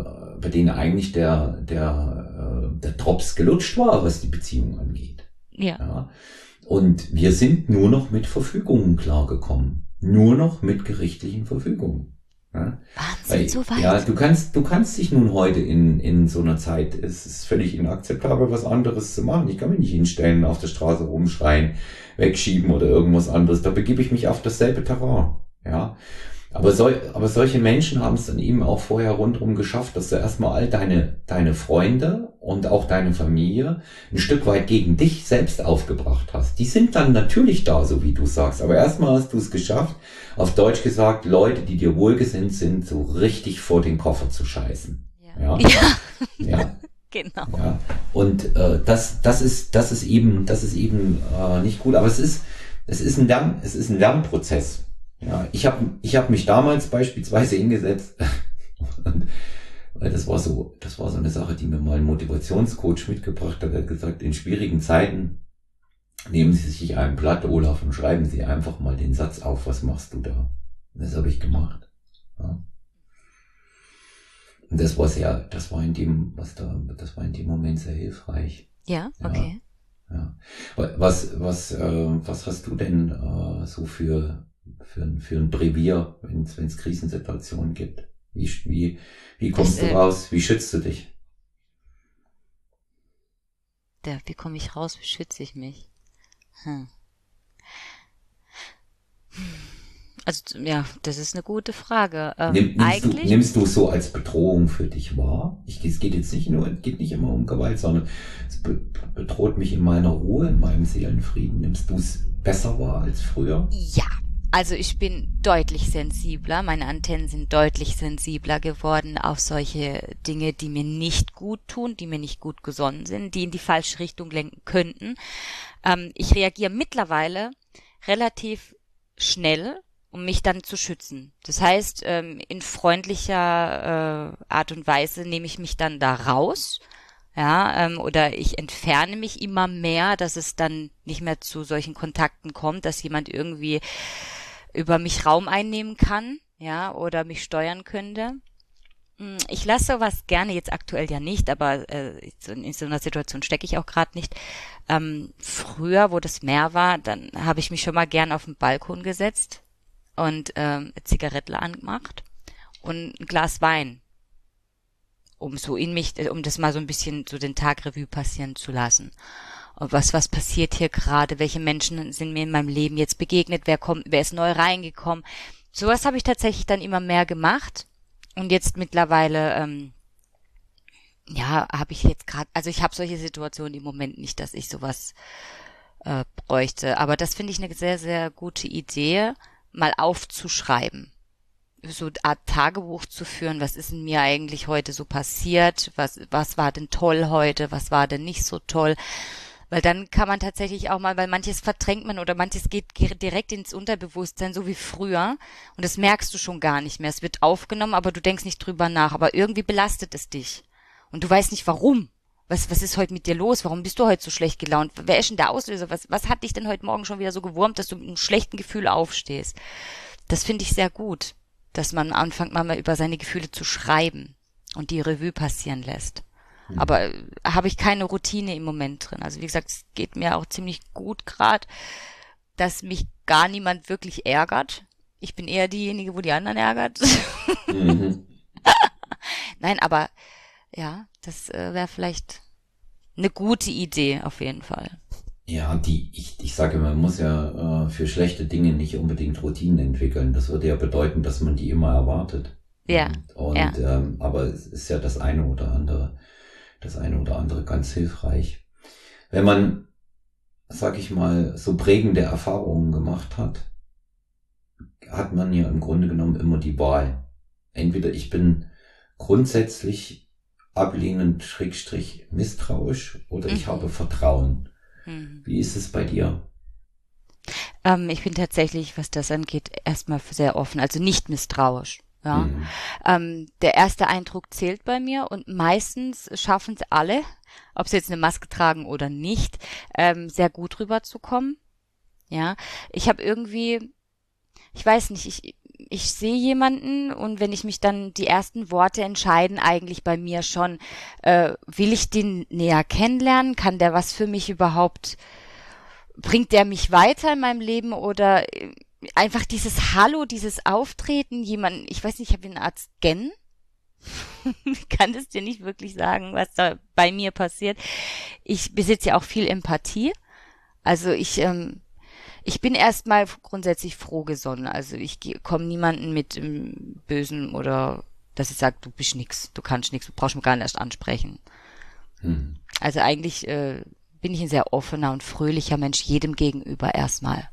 bei denen eigentlich der, der, äh, der Drops gelutscht war, was die Beziehung angeht. Ja. Ja. Und wir sind nur noch mit Verfügungen klargekommen. Nur noch mit gerichtlichen Verfügungen. Ja. Wahnsinn, Weil, so weit. ja, du kannst, du kannst dich nun heute in, in so einer Zeit, es ist völlig inakzeptabel, was anderes zu machen. Ich kann mich nicht hinstellen, auf der Straße rumschreien, wegschieben oder irgendwas anderes. Da begebe ich mich auf dasselbe Terrain. Ja. Aber, so, aber solche Menschen haben es dann eben auch vorher rundherum geschafft, dass du erstmal all deine, deine Freunde und auch deine Familie ein Stück weit gegen dich selbst aufgebracht hast. Die sind dann natürlich da, so wie du sagst. Aber erstmal hast du es geschafft, auf Deutsch gesagt, Leute, die dir wohlgesinnt sind, so richtig vor den Koffer zu scheißen. Ja. Ja. Ja. Ja. Genau. Ja. Und äh, das, das ist, das ist eben, das ist eben äh, nicht gut. Aber es ist, es ist ein Lern, es ist ein Lernprozess. Ja, ich habe ich hab mich damals beispielsweise hingesetzt, und, weil das war so, das war so eine Sache, die mir mal ein Motivationscoach mitgebracht hat. Er hat gesagt, in schwierigen Zeiten nehmen Sie sich ein Blatt, Olaf, und schreiben Sie einfach mal den Satz auf, was machst du da? Und das habe ich gemacht. Ja. Und das war sehr, das war in dem, was da, das war in dem Moment sehr hilfreich. Ja, okay. Ja. Ja. Was, was, äh, was hast du denn äh, so für für, für ein Brevier, wenn es Krisensituationen gibt? Wie, wie, wie kommst das, du raus? Wie schützt du dich? Der, wie komme ich raus? Wie schütze ich mich? Hm. Also, ja, das ist eine gute Frage. Ähm, Nimm, nimmst, eigentlich, du, nimmst du es so als Bedrohung für dich wahr? Ich, es geht jetzt nicht nur, es geht nicht immer um Gewalt, sondern es be, bedroht mich in meiner Ruhe, in meinem Seelenfrieden. Nimmst du es besser wahr als früher? Ja. Also ich bin deutlich sensibler, meine Antennen sind deutlich sensibler geworden auf solche Dinge, die mir nicht gut tun, die mir nicht gut gesonnen sind, die in die falsche Richtung lenken könnten. Ähm, ich reagiere mittlerweile relativ schnell, um mich dann zu schützen. Das heißt, ähm, in freundlicher äh, Art und Weise nehme ich mich dann da raus. Ja, ähm, oder ich entferne mich immer mehr, dass es dann nicht mehr zu solchen Kontakten kommt, dass jemand irgendwie über mich Raum einnehmen kann, ja, oder mich steuern könnte. Ich lasse sowas gerne, jetzt aktuell ja nicht, aber äh, in so einer Situation stecke ich auch gerade nicht. Ähm, früher, wo das mehr war, dann habe ich mich schon mal gern auf den Balkon gesetzt und ähm, Zigarettle angemacht und ein Glas Wein, um so in mich, um das mal so ein bisschen so den Tag Revue passieren zu lassen. Was, was passiert hier gerade? Welche Menschen sind mir in meinem Leben jetzt begegnet? Wer kommt, wer ist neu reingekommen? Sowas habe ich tatsächlich dann immer mehr gemacht. Und jetzt mittlerweile, ähm, ja, habe ich jetzt gerade, also ich habe solche Situationen im Moment nicht, dass ich sowas äh, bräuchte. Aber das finde ich eine sehr, sehr gute Idee, mal aufzuschreiben. So eine Art Tagebuch zu führen, was ist in mir eigentlich heute so passiert? Was, was war denn toll heute? Was war denn nicht so toll? Weil dann kann man tatsächlich auch mal, weil manches verdrängt man oder manches geht direkt ins Unterbewusstsein, so wie früher. Und das merkst du schon gar nicht mehr. Es wird aufgenommen, aber du denkst nicht drüber nach. Aber irgendwie belastet es dich. Und du weißt nicht, warum. Was, was ist heute mit dir los? Warum bist du heute so schlecht gelaunt? Wer ist denn der Auslöser? Was, was hat dich denn heute Morgen schon wieder so gewurmt, dass du mit einem schlechten Gefühl aufstehst? Das finde ich sehr gut, dass man anfängt, mal über seine Gefühle zu schreiben und die Revue passieren lässt. Aber äh, habe ich keine Routine im Moment drin. Also wie gesagt, es geht mir auch ziemlich gut gerade, dass mich gar niemand wirklich ärgert. Ich bin eher diejenige, wo die anderen ärgert. Mhm. Nein, aber ja, das äh, wäre vielleicht eine gute Idee auf jeden Fall. Ja, die, ich, ich sage, man muss ja äh, für schlechte Dinge nicht unbedingt Routinen entwickeln. Das würde ja bedeuten, dass man die immer erwartet. Ja. Und, ja. Ähm, aber es ist ja das eine oder andere, das eine oder andere ganz hilfreich. Wenn man, sag ich mal, so prägende Erfahrungen gemacht hat, hat man ja im Grunde genommen immer die Wahl. Entweder ich bin grundsätzlich ablehnend, schrägstrich misstrauisch, oder mhm. ich habe Vertrauen. Mhm. Wie ist es bei dir? Ähm, ich bin tatsächlich, was das angeht, erstmal sehr offen, also nicht misstrauisch. Ja, mhm. ähm, der erste Eindruck zählt bei mir und meistens schaffen es alle, ob sie jetzt eine Maske tragen oder nicht, ähm, sehr gut rüberzukommen. Ja, ich habe irgendwie, ich weiß nicht, ich ich sehe jemanden und wenn ich mich dann die ersten Worte entscheiden, eigentlich bei mir schon, äh, will ich den näher kennenlernen? Kann der was für mich überhaupt, bringt der mich weiter in meinem Leben oder äh, einfach dieses Hallo, dieses Auftreten, jemanden, ich weiß nicht, ich habe eine Art Scan. Ich kann es dir nicht wirklich sagen, was da bei mir passiert. Ich besitze ja auch viel Empathie. Also ich, ähm, ich bin erstmal grundsätzlich frohgesonnen. Also ich komme niemanden mit ähm, Bösen oder dass ich sage, du bist nix, du kannst nix, du brauchst mich gar nicht erst ansprechen. Hm. Also eigentlich äh, bin ich ein sehr offener und fröhlicher Mensch jedem gegenüber erstmal.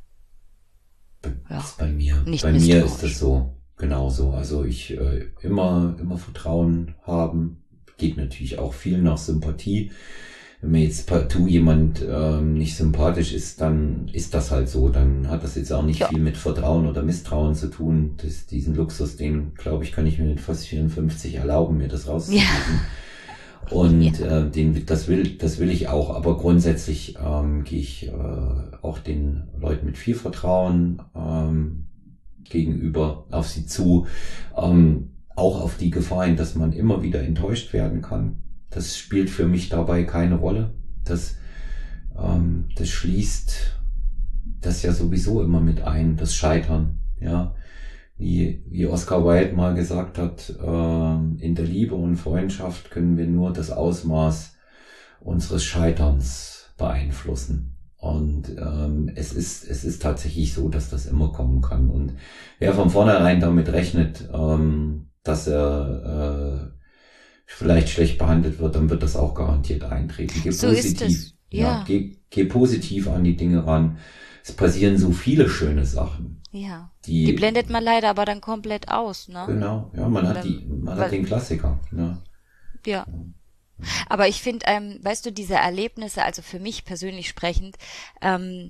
Das ist bei mir. Nicht bei mir ist das so. Genauso. Also ich äh, immer, immer Vertrauen haben. Geht natürlich auch viel nach Sympathie. Wenn mir jetzt partout jemand ähm, nicht sympathisch ist, dann ist das halt so. Dann hat das jetzt auch nicht ja. viel mit Vertrauen oder Misstrauen zu tun. Das, diesen Luxus, den, glaube ich, kann ich mir mit fast vierundfünfzig erlauben, mir das rauszugeben. Ja. Und ja. Äh, den, das will, das will ich auch. Aber grundsätzlich ähm, gehe ich äh, auch den Leuten mit viel Vertrauen ähm, gegenüber auf sie zu, ähm, auch auf die Gefahr hin, dass man immer wieder enttäuscht werden kann. Das spielt für mich dabei keine Rolle. Das, ähm, das schließt das ja sowieso immer mit ein, das Scheitern. Ja, wie, wie Oscar Wilde mal gesagt hat, äh, in der Liebe und Freundschaft können wir nur das Ausmaß unseres Scheiterns beeinflussen. Und ähm, es ist es ist tatsächlich so, dass das immer kommen kann. Und wer von vornherein damit rechnet, ähm, dass er äh, vielleicht schlecht behandelt wird, dann wird das auch garantiert eintreten. Geh so positiv, ist es. Ja. ja geh, geh positiv an die Dinge ran. Es passieren so viele schöne Sachen. Ja. Die, die blendet man leider aber dann komplett aus, ne? Genau. Ja, man hat dann, die, man weil, hat den Klassiker. Ne? Ja. Aber ich finde, ähm, weißt du, diese Erlebnisse, also für mich persönlich sprechend, ähm,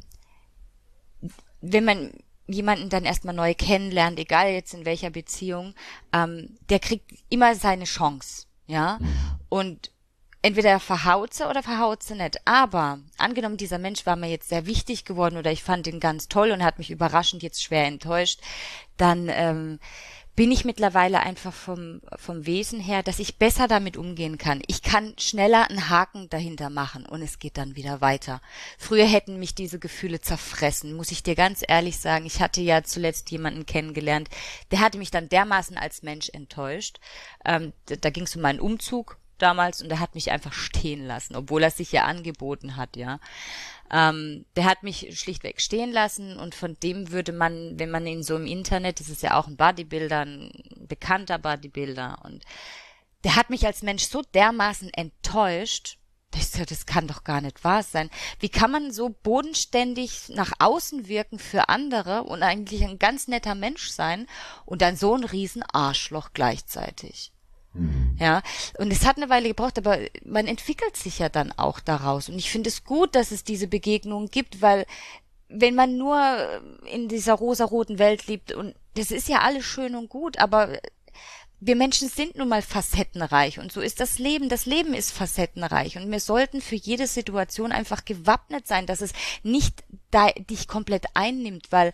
wenn man jemanden dann erstmal neu kennenlernt, egal jetzt in welcher Beziehung, ähm, der kriegt immer seine Chance, ja. Und entweder verhaut sie oder verhaut sie nicht. Aber angenommen, dieser Mensch war mir jetzt sehr wichtig geworden oder ich fand ihn ganz toll und hat mich überraschend jetzt schwer enttäuscht, dann ähm, bin ich mittlerweile einfach vom vom Wesen her, dass ich besser damit umgehen kann. Ich kann schneller einen Haken dahinter machen und es geht dann wieder weiter. Früher hätten mich diese Gefühle zerfressen, muss ich dir ganz ehrlich sagen. Ich hatte ja zuletzt jemanden kennengelernt, der hatte mich dann dermaßen als Mensch enttäuscht. Ähm, da da ging es um meinen Umzug damals und er hat mich einfach stehen lassen, obwohl er sich ja angeboten hat, ja. Ähm, der hat mich schlichtweg stehen lassen und von dem würde man, wenn man ihn so im Internet, das ist ja auch ein Bodybuilder, ein bekannter Bodybuilder und der hat mich als Mensch so dermaßen enttäuscht, das, das kann doch gar nicht wahr sein. Wie kann man so bodenständig nach außen wirken für andere und eigentlich ein ganz netter Mensch sein und dann so ein riesen Arschloch gleichzeitig? Mhm. Ja, und es hat eine Weile gebraucht, aber man entwickelt sich ja dann auch daraus. Und ich finde es gut, dass es diese Begegnungen gibt, weil wenn man nur in dieser rosaroten Welt lebt, und das ist ja alles schön und gut, aber wir Menschen sind nun mal facettenreich und so ist das Leben. Das Leben ist facettenreich und wir sollten für jede Situation einfach gewappnet sein, dass es nicht da, dich komplett einnimmt, weil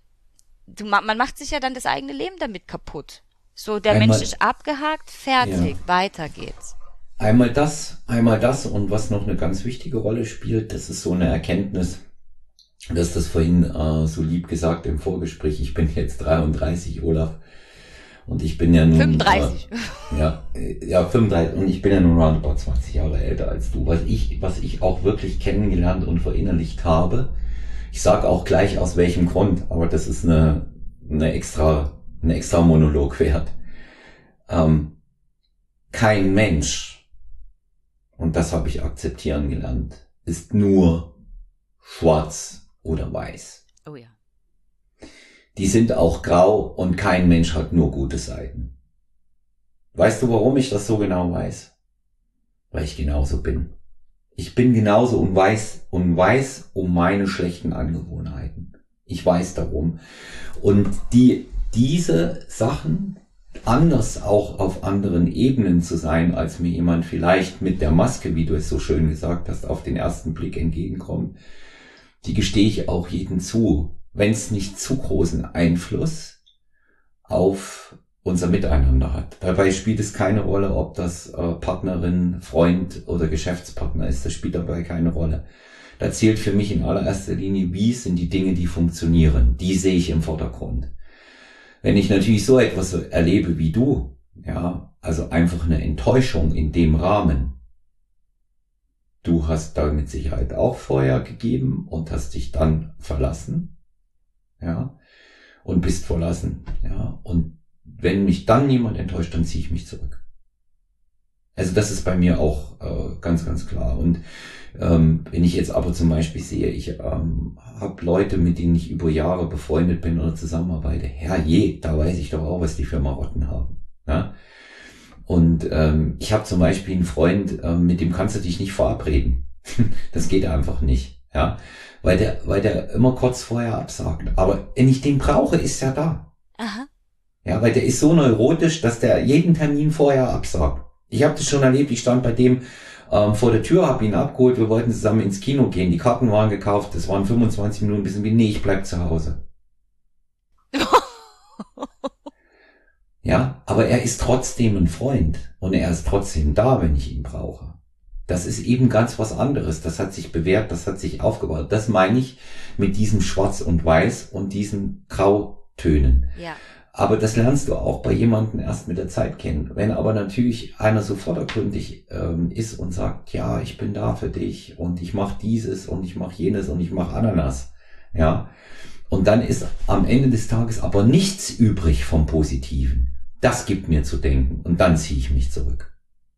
du, man macht sich ja dann das eigene Leben damit kaputt. So, der einmal, Mensch ist abgehakt, fertig, ja. Weiter geht's. Einmal das, einmal das und was noch eine ganz wichtige Rolle spielt, das ist so eine Erkenntnis, dass das vorhin äh, so lieb gesagt im Vorgespräch, ich bin jetzt dreiunddreißig, Olaf, und ich bin ja nun... fünfunddreißig. Äh, ja, ja, fünfunddreißig, und ich bin ja nun roundabout zwanzig Jahre älter als du. Was ich, was ich auch wirklich kennengelernt und verinnerlicht habe, ich sage auch gleich aus welchem Grund, aber das ist eine, eine extra... ein extra Monolog wert. Ähm, kein Mensch, und das habe ich akzeptieren gelernt, ist nur schwarz oder weiß. Oh ja. Die sind auch grau und kein Mensch hat nur gute Seiten. Weißt du, warum ich das so genau weiß? Weil ich genauso bin. Ich bin genauso und weiß und weiß um meine schlechten Angewohnheiten. Ich weiß darum. Und die diese Sachen, anders auch auf anderen Ebenen zu sein, als mir jemand vielleicht mit der Maske, wie du es so schön gesagt hast, auf den ersten Blick entgegenkommt, die gestehe ich auch jedem zu. Wenn es nicht zu großen Einfluss auf unser Miteinander hat. Dabei spielt es keine Rolle, ob das äh, Partnerin, Freund oder Geschäftspartner ist. Das spielt dabei keine Rolle. Da zählt für mich in allererster Linie, wie sind die Dinge, die funktionieren. Die sehe ich im Vordergrund. Wenn ich natürlich so etwas erlebe wie du, ja, also einfach eine Enttäuschung in dem Rahmen. Du hast da mit Sicherheit auch Feuer gegeben und hast dich dann verlassen, ja, und bist verlassen, ja, und wenn mich dann niemand enttäuscht, dann ziehe ich mich zurück. Also das ist bei mir auch äh, ganz, ganz klar. Und ähm, wenn ich jetzt aber zum Beispiel sehe, ich ähm, habe Leute, mit denen ich über Jahre befreundet bin oder zusammenarbeite, herrje, da weiß ich doch auch, was die für Marotten haben. Ja? Und ähm, ich habe zum Beispiel einen Freund, ähm, mit dem kannst du dich nicht verabreden. Das geht einfach nicht, ja, weil der, weil der immer kurz vorher absagt. Aber wenn ich den brauche, ist er da. Aha. Ja, weil der ist so neurotisch, dass der jeden Termin vorher absagt. Ich habe das schon erlebt, ich stand bei dem ähm, vor der Tür, habe ihn abgeholt, wir wollten zusammen ins Kino gehen, die Karten waren gekauft, das waren fünfundzwanzig Minuten, bis wie, nee, ich bleib zu Hause. Ja, aber er ist trotzdem ein Freund und er ist trotzdem da, wenn ich ihn brauche. Das ist eben ganz was anderes, das hat sich bewährt, das hat sich aufgebaut. Das meine ich mit diesem Schwarz und Weiß und diesen Grautönen. Ja. Aber das lernst du auch bei jemandem erst mit der Zeit kennen. Wenn aber natürlich einer so vordergründig ähm, ist und sagt, ja, ich bin da für dich und ich mache dieses und ich mache jenes und ich mache Ananas, ja, und dann ist am Ende des Tages aber nichts übrig vom Positiven. Das gibt mir zu denken und dann ziehe ich mich zurück.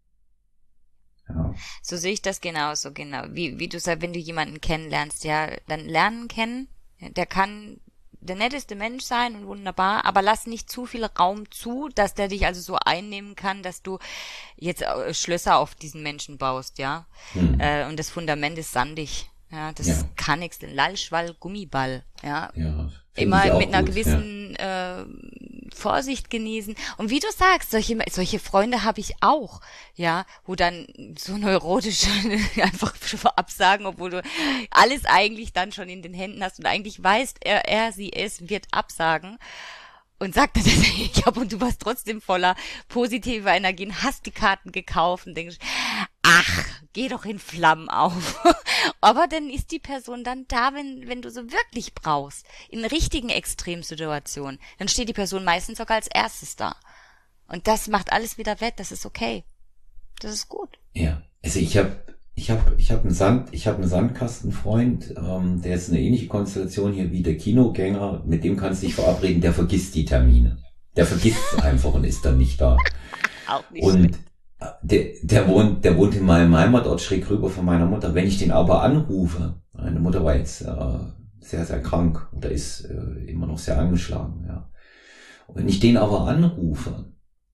Ja. So sehe ich das genauso, genau. Wie, wie du sagst, wenn du jemanden kennenlernst, ja, dann lernen kennen, der kann der netteste Mensch sein und wunderbar, aber lass nicht zu viel Raum zu, dass der dich also so einnehmen kann, dass du jetzt äh, Schlösser auf diesen Menschen baust, ja. Hm. Äh, und das Fundament ist sandig. Ja, das ja. kann nichts. Lallschwall, Gummiball, ja. ja Immer mit einer gut, gewissen ja. äh, Vorsicht genießen. Und wie du sagst, solche solche Freunde habe ich auch, ja, wo dann so neurotisch einfach absagen, obwohl du alles eigentlich dann schon in den Händen hast und eigentlich weißt, er, er, sie, es wird absagen. Und sagte, ich hab, und du warst trotzdem voller positiver Energien, hast die Karten gekauft und denkst, ach, geh doch in Flammen auf. Aber dann ist die Person dann da, wenn, wenn du so wirklich brauchst. In richtigen Extremsituationen. Dann steht die Person meistens sogar als erstes da. Und das macht alles wieder wett, das ist okay. Das ist gut. Ja, also ich habe Ich habe ich hab einen Sand, ich habe einen Sandkastenfreund, ähm, der ist eine ähnliche Konstellation hier wie der Kinogänger, mit dem kannst du dich verabreden, der vergisst die Termine. Der vergisst es einfach und ist dann nicht da. Auch nicht und der, der wohnt, der wohnt in meinem Heimatort schräg rüber von meiner Mutter. Wenn ich den aber anrufe, meine Mutter war jetzt äh, sehr, sehr krank oder ist äh, immer noch sehr angeschlagen, ja. Und wenn ich den aber anrufe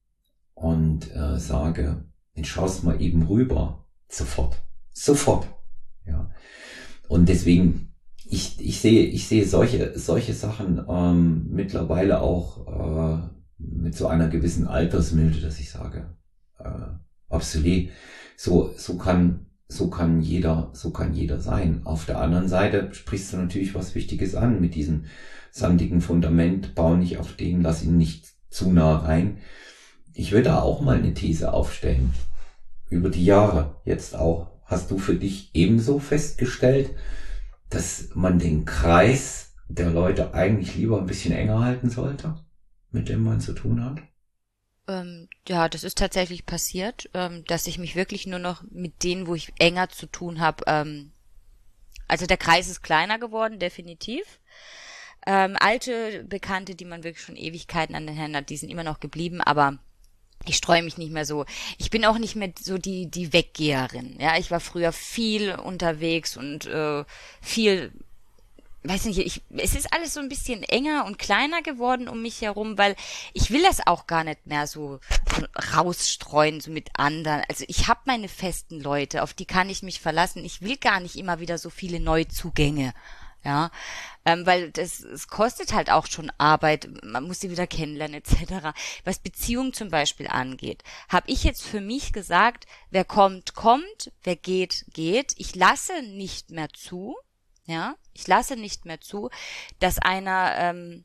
und äh, sage, dann schaust mal eben rüber, sofort. Sofort, ja. Und deswegen, ich, ich sehe, ich sehe solche, solche Sachen ähm, mittlerweile auch äh, mit so einer gewissen Altersmilde, dass ich sage, äh, absolut, so, so kann, so kann jeder, so kann jeder sein. Auf der anderen Seite sprichst du natürlich was Wichtiges an mit diesem sandigen Fundament, bau nicht auf den, lass ihn nicht zu nah rein. Ich will da auch mal eine These aufstellen. Über die Jahre jetzt auch. Hast du für dich ebenso festgestellt, dass man den Kreis der Leute eigentlich lieber ein bisschen enger halten sollte, mit dem man zu tun hat? Ähm, ja, das ist tatsächlich passiert, ähm, dass ich mich wirklich nur noch mit denen, wo ich enger zu tun habe, ähm, also der Kreis ist kleiner geworden, definitiv. Ähm, alte Bekannte, die man wirklich schon Ewigkeiten an den Händen hat, die sind immer noch geblieben, aber ich streue mich nicht mehr so. Ich bin auch nicht mehr so die die Weggeherin. Ja, ich war früher viel unterwegs und äh, viel, weiß nicht, ich, es ist alles so ein bisschen enger und kleiner geworden um mich herum, weil ich will das auch gar nicht mehr so rausstreuen, so mit anderen. Also ich habe meine festen Leute, auf die kann ich mich verlassen. Ich will gar nicht immer wieder so viele Neuzugänge. Ja, ähm, weil das es kostet halt auch schon Arbeit, man muss sie wieder kennenlernen et cetera. Was Beziehung zum Beispiel angeht, habe ich jetzt für mich gesagt, wer kommt, kommt, wer geht, geht. Ich lasse nicht mehr zu, ja, ich lasse nicht mehr zu, dass einer ähm,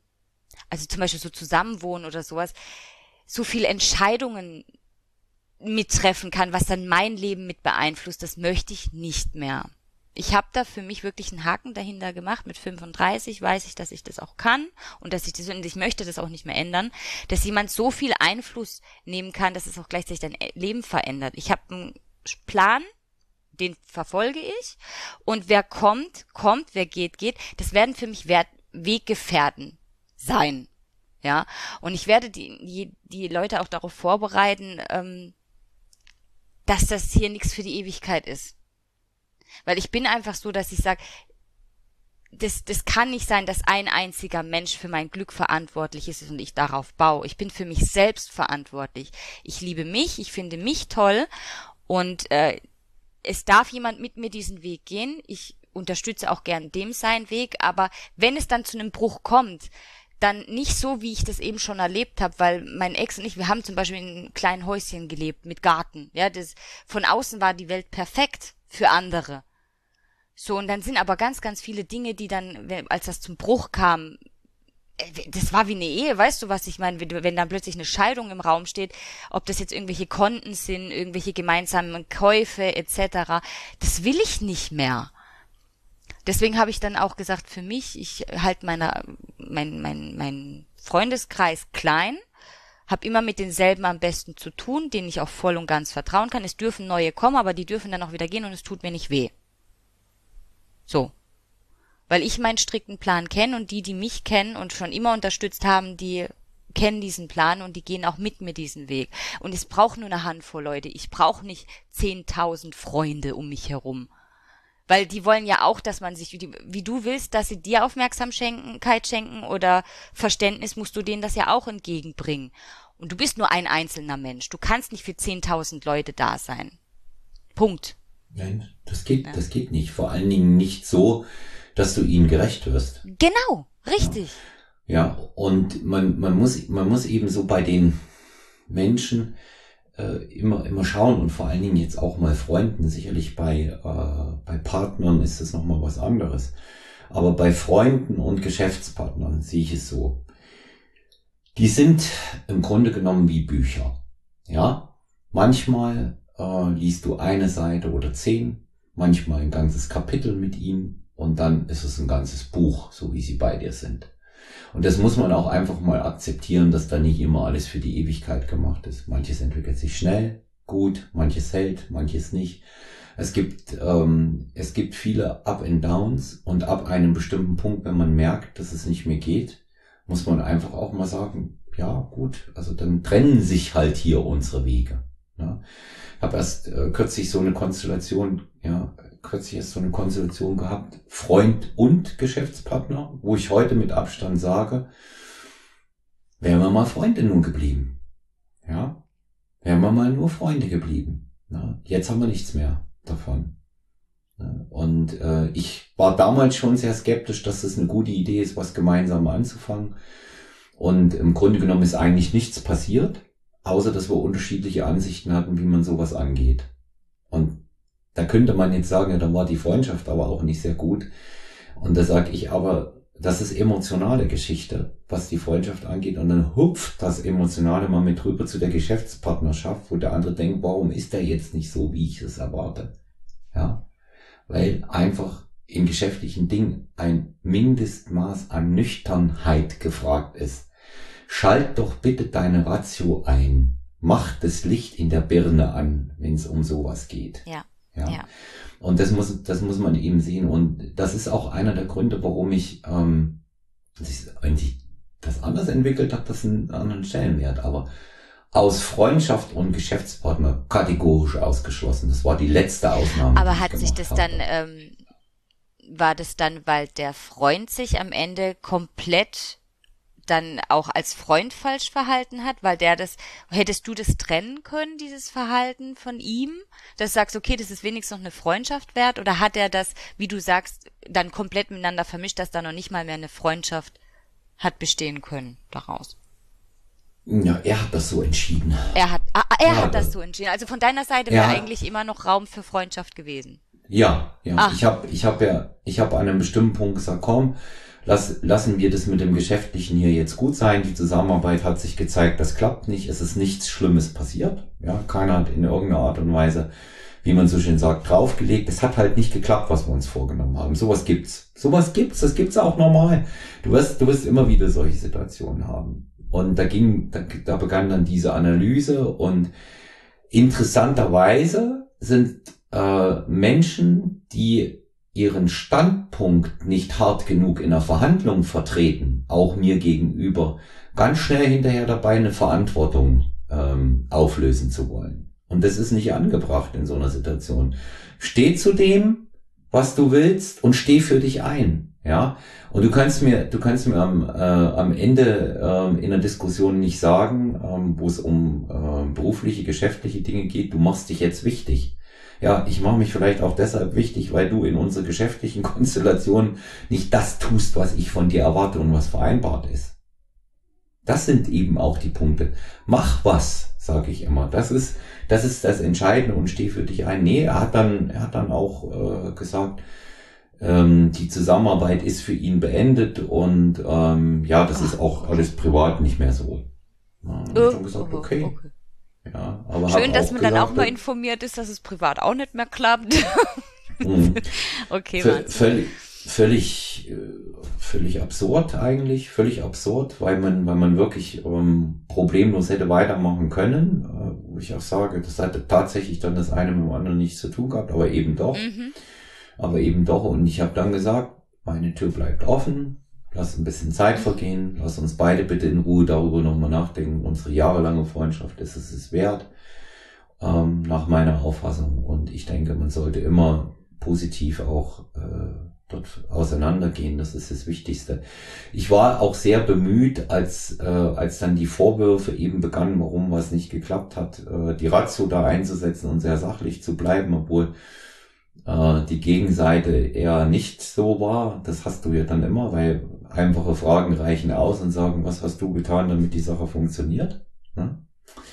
also zum Beispiel so Zusammenwohnen oder sowas, so viel Entscheidungen mittreffen kann, was dann mein Leben mit beeinflusst, das möchte ich nicht mehr. Ich habe da für mich wirklich einen Haken dahinter gemacht. Mit fünfunddreißig weiß ich, dass ich das auch kann und dass ich das, und ich möchte das auch nicht mehr ändern, dass jemand so viel Einfluss nehmen kann, dass es auch gleichzeitig dein Leben verändert. Ich habe einen Plan, den verfolge ich, und wer kommt, kommt, wer geht, geht. Das werden für mich Wert- Weggefährten sein, ja. Und ich werde die, die, die Leute auch darauf vorbereiten, ähm, dass das hier nichts für die Ewigkeit ist. Weil ich bin einfach so, dass ich sage, das, das kann nicht sein, dass ein einziger Mensch für mein Glück verantwortlich ist und ich darauf baue. Ich bin für mich selbst verantwortlich. Ich liebe mich, ich finde mich toll, und äh, es darf jemand mit mir diesen Weg gehen. Ich unterstütze auch gern dem seinen Weg, aber wenn es dann zu einem Bruch kommt, dann nicht so, wie ich das eben schon erlebt habe, weil mein Ex und ich, wir haben zum Beispiel in einem kleinen Häuschen gelebt mit Garten. Ja, das, von außen war die Welt perfekt für andere. So, und dann sind aber ganz, ganz viele Dinge, die dann, als das zum Bruch kam, das war wie eine Ehe, weißt du, was ich meine, wenn dann plötzlich eine Scheidung im Raum steht, ob das jetzt irgendwelche Konten sind, irgendwelche gemeinsamen Käufe et cetera, das will ich nicht mehr. Deswegen habe ich dann auch gesagt, für mich, ich halte meine, mein, mein, mein Freundeskreis klein, habe immer mit denselben am besten zu tun, denen ich auch voll und ganz vertrauen kann. Es dürfen neue kommen, aber die dürfen dann auch wieder gehen und es tut mir nicht weh. So. Weil ich meinen strikten Plan kenne, und die, die mich kennen und schon immer unterstützt haben, die kennen diesen Plan und die gehen auch mit mir diesen Weg. Und es braucht nur eine Handvoll Leute. Ich brauche nicht zehntausend Freunde um mich herum. Weil die wollen ja auch, dass man sich, wie, wie du willst, dass sie dir Aufmerksamkeit schenken oder Verständnis, musst du denen das ja auch entgegenbringen. Und du bist nur ein einzelner Mensch. Du kannst nicht für zehntausend Leute da sein. Punkt. Nein, das geht, Ja. das geht nicht. Vor allen Dingen nicht so, dass du ihnen gerecht wirst. Genau, richtig. Ja, ja, und man, man muss, man muss eben so bei den Menschen äh, immer, immer schauen, und vor allen Dingen jetzt auch mal Freunden. Sicherlich bei, äh, bei Partnern ist das nochmal was anderes. Aber bei Freunden und Geschäftspartnern sehe ich es so. Die sind im Grunde genommen wie Bücher. Ja, manchmal äh, liest du eine Seite oder zehn, manchmal ein ganzes Kapitel mit ihnen, und dann ist es ein ganzes Buch, so wie sie bei dir sind. Und das muss man auch einfach mal akzeptieren, dass da nicht immer alles für die Ewigkeit gemacht ist. Manches entwickelt sich schnell, gut, manches hält, manches nicht. Es gibt, ähm, es gibt viele Up and Downs, und ab einem bestimmten Punkt, wenn man merkt, dass es nicht mehr geht, muss man einfach auch mal sagen, ja gut, also dann trennen sich halt hier unsere Wege. Ja. Ich habe erst äh, kürzlich so eine Konstellation, ja, kürzlich erst so eine Konstellation gehabt, Freund und Geschäftspartner, wo ich heute mit Abstand sage, wären wir mal Freunde nun geblieben. Ja, wären wir mal nur Freunde geblieben. Ja. Jetzt haben wir nichts mehr davon. Ja. Und äh, ich war damals schon sehr skeptisch, dass es eine gute Idee ist, was gemeinsam anzufangen. Und im Grunde genommen ist eigentlich nichts passiert, außer dass wir unterschiedliche Ansichten hatten, wie man sowas angeht. Und da könnte man jetzt sagen, ja, dann war die Freundschaft aber auch nicht sehr gut. Und da sage ich aber, das ist emotionale Geschichte, was die Freundschaft angeht. Und dann hupft das Emotionale mal mit rüber zu der Geschäftspartnerschaft, wo der andere denkt, warum ist der jetzt nicht so, wie ich es erwarte? Ja, weil einfach in geschäftlichen Dingen ein Mindestmaß an Nüchternheit gefragt ist. Schalt doch bitte deine Ratio ein. Mach das Licht in der Birne an, wenn es um sowas geht. Ja. Ja. Ja. Und das muss, das muss man eben sehen. Und das ist auch einer der Gründe, warum ich, ähm, wenn sich das anders entwickelt hat, das einen anderen Stellenwert. Aber aus Freundschaft und Geschäftspartner kategorisch ausgeschlossen. Das war die letzte Ausnahme. Aber die ich hat sich gemacht das habe. dann, ähm, war das dann, weil der Freund sich am Ende komplett dann auch als Freund falsch verhalten hat, weil der das, hättest du das trennen können, dieses Verhalten von ihm, dass du sagst, okay, das ist wenigstens noch eine Freundschaft wert, oder hat er das, wie du sagst, dann komplett miteinander vermischt, dass da noch nicht mal mehr eine Freundschaft hat bestehen können daraus? Ja, er hat das so entschieden. Er hat, ah, er Ja, hat das das- so entschieden. Also von deiner Seite Ja. wäre eigentlich immer noch Raum für Freundschaft gewesen. Ja, ja. Ach. Ich habe ich hab ja, ich habe an einem bestimmten Punkt gesagt, komm, lass, lassen wir das mit dem Geschäftlichen hier jetzt gut sein. Die Zusammenarbeit hat sich gezeigt, das klappt nicht. Es ist nichts Schlimmes passiert. Ja, keiner hat in irgendeiner Art und Weise, wie man so schön sagt, draufgelegt. Es hat halt nicht geklappt, was wir uns vorgenommen haben. Sowas gibt's. Sowas gibt's. Das gibt's auch normal. Du wirst, du wirst immer wieder solche Situationen haben. Und da ging, da, da begann dann diese Analyse und interessanterweise sind äh, Menschen, die ihren Standpunkt nicht hart genug in der Verhandlung vertreten, auch mir gegenüber, ganz schnell hinterher dabei, eine Verantwortung ähm, auflösen zu wollen. Und das ist nicht angebracht in so einer Situation. Steh zu dem, was du willst und steh für dich ein. Ja, und du kannst mir, du kannst mir am, äh, am Ende äh, in der Diskussion nicht sagen, ähm, wo es um äh, berufliche, geschäftliche Dinge geht, du machst dich jetzt wichtig. Ja, ich mache mich vielleicht auch deshalb wichtig, weil du in unserer geschäftlichen Konstellation nicht das tust, was ich von dir erwarte und was vereinbart ist. Das sind eben auch die Punkte. Mach was, sage ich immer. Das ist, das ist das Entscheidende und steh für dich ein. Nee, er hat dann, er hat dann auch äh, gesagt, ähm, die Zusammenarbeit ist für ihn beendet und ähm, ja, das ist auch alles privat nicht mehr so. Ja, und ich hab dann gesagt, okay. okay. Ja, aber schön, dass man gesagt, dann auch mal informiert ist, dass es privat auch nicht mehr klappt. Okay, v- völlig, völlig, völlig absurd eigentlich, völlig absurd, weil man, weil man wirklich ähm, problemlos hätte weitermachen können. Äh, wo ich auch sage, das hatte tatsächlich dann das eine mit dem anderen nichts zu tun gehabt, aber eben doch. Mhm. Aber eben doch. Und ich habe dann gesagt, meine Tür bleibt offen. Lass ein bisschen Zeit vergehen. Lass uns beide bitte in Ruhe darüber nochmal nachdenken. Unsere jahrelange Freundschaft ist es es wert, ähm, nach meiner Auffassung. Und ich denke, man sollte immer positiv auch äh, dort auseinandergehen. Das ist das Wichtigste. Ich war auch sehr bemüht, als äh, als dann die Vorwürfe eben begannen, warum was nicht geklappt hat, äh, die Ratio da einzusetzen und sehr sachlich zu bleiben, obwohl äh, die Gegenseite eher nicht so war. Das hast du ja dann immer, weil einfache Fragen reichen aus und sagen, was hast du getan, damit die Sache funktioniert? Ne?